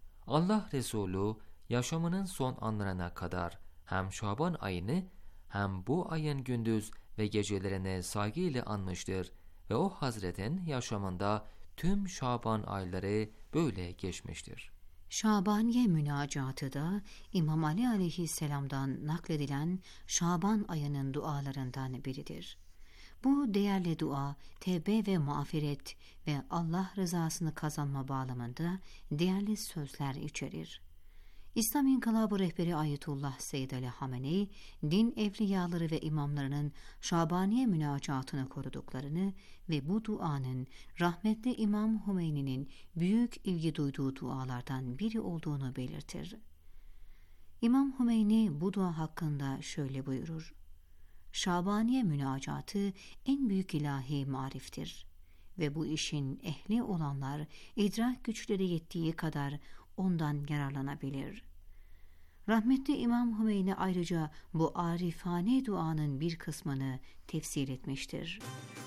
Allah Resulü yaşamının son anlarına kadar hem Şaban ayını hem bu ayın gündüz ve gecelerine saygıyla anmıştır ve o Hazretin yaşamında tüm Şaban ayları böyle geçmiştir. Şabaniye münacatı da İmam Ali aleyhisselamdan nakledilen Şaban ayının dualarından biridir. Bu değerli dua, tevbe ve mağfiret ve Allah rızasını kazanma bağlamında değerli sözler içerir. İslam İnkılabı rehberi Ayetullah Seyyid Ali Hamenei, din evliyaları ve imamlarının Şabaniye münacatını koruduklarını ve bu duanın rahmetli İmam Hümeyni'nin büyük ilgi duyduğu dualardan biri olduğunu belirtir. İmam Hümeyni bu dua hakkında şöyle buyurur: Şabaniye münacatı en büyük ilahi mariftir ve bu işin ehli olanlar idrak güçleri yettiği kadar ondan yararlanabilir. Rahmetli İmam Hümeyni ayrıca bu arifane duanın bir kısmını tefsir etmiştir.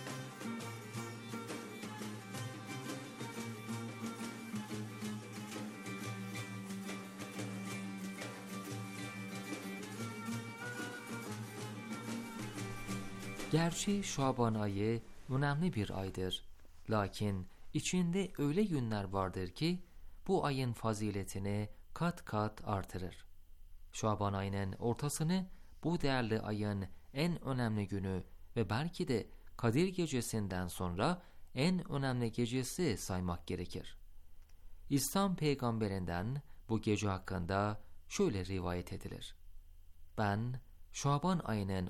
Gerçi Şaban ayı önemli bir aydır. Lakin içinde öyle günler vardır ki bu ayın faziletini kat kat artırır. Şaban ayının ortasını bu değerli ayın en önemli günü ve belki de Kadir gecesinden sonra en önemli gecesi saymak gerekir. İslam peygamberinden bu gece hakkında şöyle rivayet edilir: Ben Şaban ayının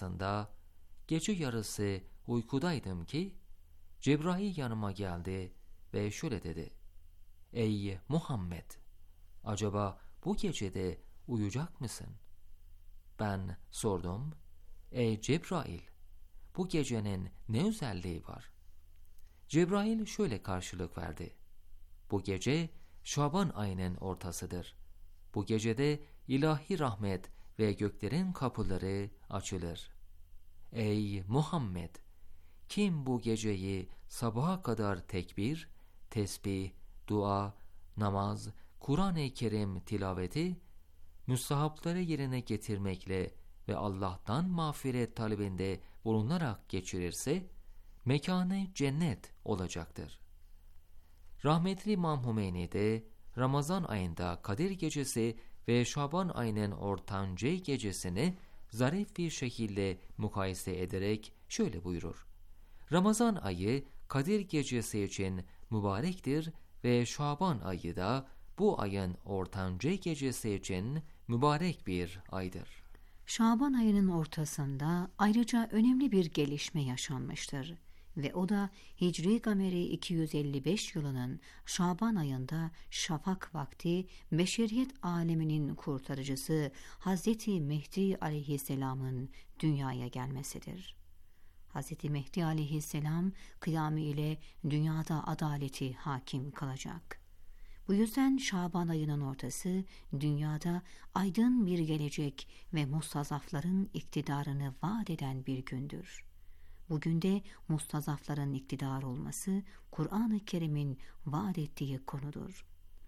ortasında gece yarısı uykudaydım ki Cebrail yanıma geldi ve şöyle dedi: Ey Muhammed! Acaba bu gecede uyuyacak mısın? Ben sordum: Ey Cebrail! Bu gecenin ne özelliği var? Cebrail şöyle karşılık verdi: Bu gece Şaban ayının ortasıdır. Bu gecede ilahi rahmet ve göklerin kapıları açılır. Ey Muhammed! Kim bu geceyi sabaha kadar tekbir, tesbih, dua, namaz, Kur'an-ı Kerim tilaveti, müstahapları yerine getirmekle ve Allah'tan mağfiret talebinde bulunarak geçirirse, mekanı cennet olacaktır. Rahmetli İmam Hümeyni de Ramazan ayında Kadir Gecesi ve Şaban ayının ortanca gecesini zarif bir şekilde mukayese ederek şöyle buyurur: Ramazan ayı Kadir Gecesi için mübarektir ve Şaban ayı da bu ayın ortanca gecesi için mübarek bir aydır. Şaban ayının ortasında ayrıca önemli bir gelişme yaşanmıştır ve o da Hicri Gameri 255 yılının Şaban ayında şafak vakti beşeriyet aleminin kurtarıcısı Hazreti Mehdi aleyhisselamın dünyaya gelmesidir. Hazreti Mehdi aleyhisselam kıyamı ile dünyada adaleti hakim kılacak. Bu yüzden Şaban ayının ortası dünyada aydın bir gelecek ve mustazafların iktidarını vaat eden bir gündür. Bugün de mustazafların iktidar olması Kur'an-ı Kerim'in vaat ettiği konudur.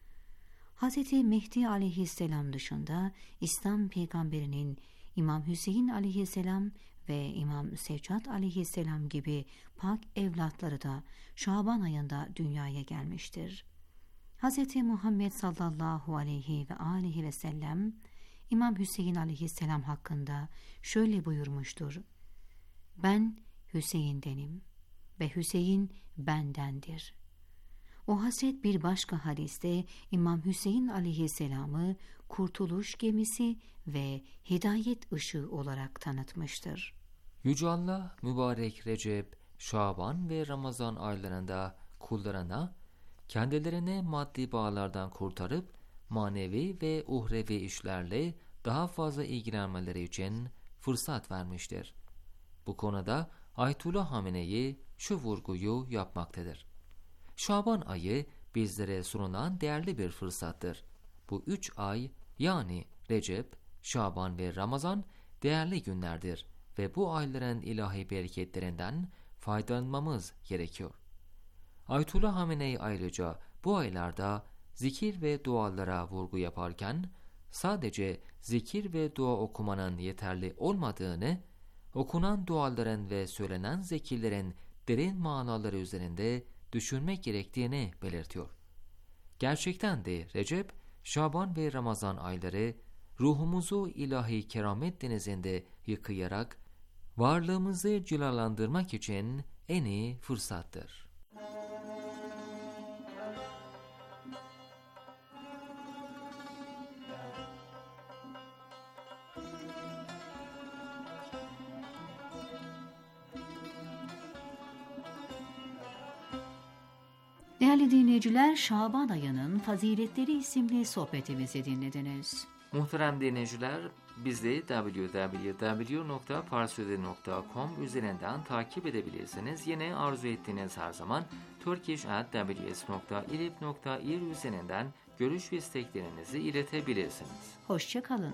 Hz. Mehdi aleyhisselam dışında İslam peygamberinin İmam Hüseyin aleyhisselam ve İmam Seccat aleyhisselam gibi pak evlatları da Şaban ayında dünyaya gelmiştir. Hz. Muhammed sallallahu aleyhi ve aleyhi ve sellem İmam Hüseyin aleyhisselam hakkında şöyle buyurmuştur: Ben Hüseyin'denim ve Hüseyin bendendir. O Hazret bir başka hadiste İmam Hüseyin aleyhisselamı kurtuluş gemisi ve hidayet ışığı olarak tanıtmıştır. Yüce Allah mübarek Recep, Şaban ve Ramazan aylarında kullarına kendilerini maddi bağlardan kurtarıp manevi ve uhrevi işlerle daha fazla ilgilenmeleri için fırsat vermiştir. Bu konuda Ayetullah Hamenei şu vurguyu yapmaktadır: Şaban ayı bizlere sunulan değerli bir fırsattır. Bu 3 ay yani Recep, Şaban ve Ramazan değerli günlerdir ve bu ayların ilahi bereketlerinden faydalanmamız gerekiyor. Ayetullah Hamenei ayrıca bu aylarda zikir ve dualara vurgu yaparken sadece zikir ve dua okumanın yeterli olmadığını, okunan duaların ve söylenen zikirlerin derin manaları üzerinde düşünmek gerektiğini belirtiyor. Gerçekten de Recep, Şaban ve Ramazan ayları ruhumuzu ilahi keramet denizinde yıkayarak varlığımızı cilalandırmak için en iyi fırsattır. Değerli dinleyiciler, Şaban ayının faziletleri isimli sohbetimizi dinlediniz. Muhterem dinleyiciler, bizi www.parsöde.com üzerinden takip edebilirsiniz. Yine arzu ettiğiniz her zaman turkish@ws.ilip.ir üzerinden görüş ve isteklerinizi iletebilirsiniz. Hoşça kalın.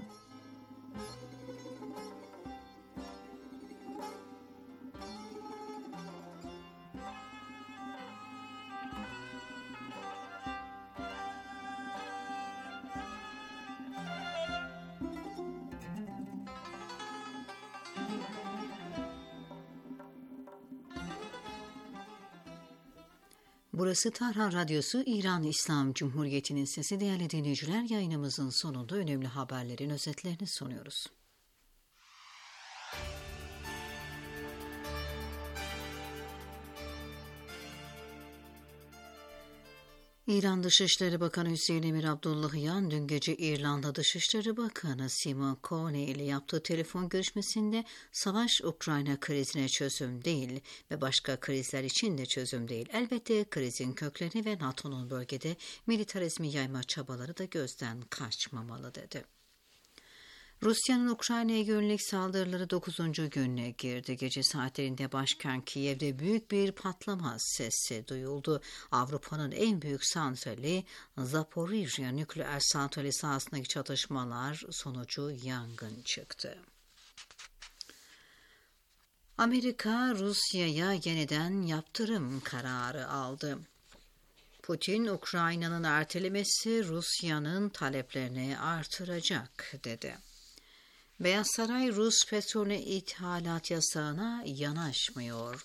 Burası Tahran Radyosu, İran İslam Cumhuriyeti'nin sesi. Değerli dinleyiciler, yayınımızın sonunda önemli haberlerin özetlerini sunuyoruz. İran Dışişleri Bakanı Hüseyin Emir Abdullahian dün gece İrlanda Dışişleri Bakanı Simon Coveney ile yaptığı telefon görüşmesinde savaş Ukrayna krizine çözüm değil ve başka krizler için de çözüm değil. Elbette krizin kökeni ve NATO'nun bölgede militarizmi yayma çabaları da gözden kaçmamalı dedi. Rusya'nın Ukrayna'ya yönelik saldırıları 9. gününe girdi. Gece saatlerinde başkent Kiev'de büyük bir patlama sesi duyuldu. Avrupa'nın en büyük santrali Zaporijya nükleer santrali sahasındaki çatışmalar sonucu yangın çıktı. Amerika Rusya'ya yeniden yaptırım kararı aldı. Putin, Ukrayna'nın ertelemesi Rusya'nın taleplerini artıracak dedi. Beyaz Saray, Rus petrolü ithalat yasağına yanaşmıyor.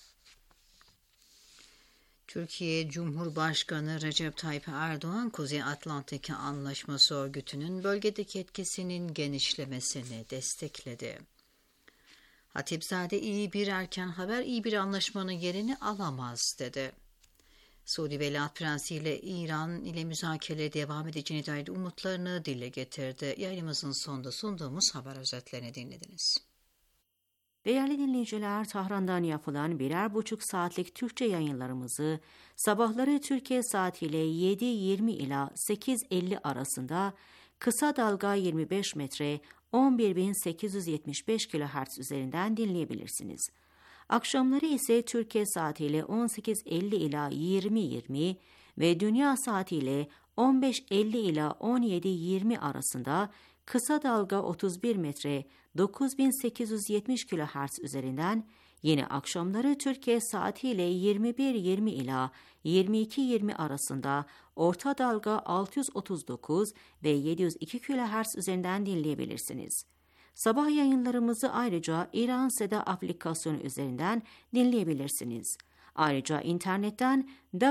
Türkiye Cumhurbaşkanı Recep Tayyip Erdoğan, Kuzey Atlantik Anlaşması Örgütü'nün bölgedeki etkisinin genişlemesini destekledi. Hatipzade iyi bir erken haber, iyi bir anlaşmanın yerini alamaz dedi. Suudi Veliaht Prensi ile İran ile müzakerelere devam edeceğine dair umutlarını dile getirdi. Yayınımızın sonunda sunduğumuz haber özetlerini dinlediniz. Değerli dinleyiciler, Tahran'dan yapılan 1,5 saatlik Türkçe yayınlarımızı sabahları Türkiye saatiyle 7:20 ila 8:50 arasında kısa dalga 25 metre 11.875 kHz üzerinden dinleyebilirsiniz. Akşamları ise Türkiye saatiyle 18:50 ila 20:20 ve dünya saatiyle 15:50 ila 17:20 arasında kısa dalga 31 metre 9870 kHz üzerinden, yine akşamları Türkiye saatiyle 21:20 ila 22:20 arasında orta dalga 639 ve 702 kHz üzerinden dinleyebilirsiniz. Sabah yayınlarımızı ayrıca İran Seda aplikasyonu üzerinden dinleyebilirsiniz. Ayrıca internetten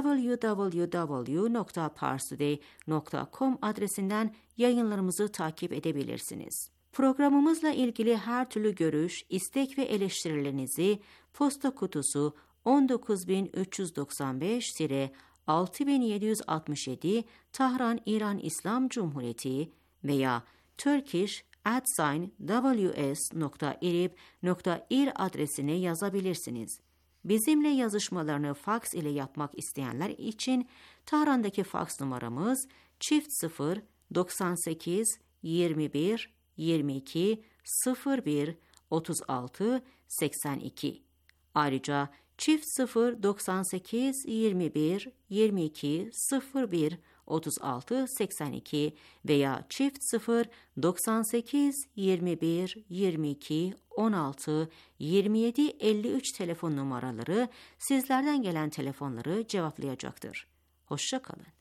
www.parstoday.com adresinden yayınlarımızı takip edebilirsiniz. Programımızla ilgili her türlü görüş, istek ve eleştirilerinizi posta kutusu 19995-6767 Tahran İran İslam Cumhuriyeti veya turkish@ws.irib.ir adresine yazabilirsiniz. Bizimle yazışmalarını faks ile yapmak isteyenler için Tahran'daki faks numaramız çift 98 21 22 01 36 82. Ayrıca çift 98 21 22 01 36 82 veya çift 98 21 22 16 27 53 telefon numaraları sizlerden gelen telefonları cevaplayacaktır. Hoşça kalın.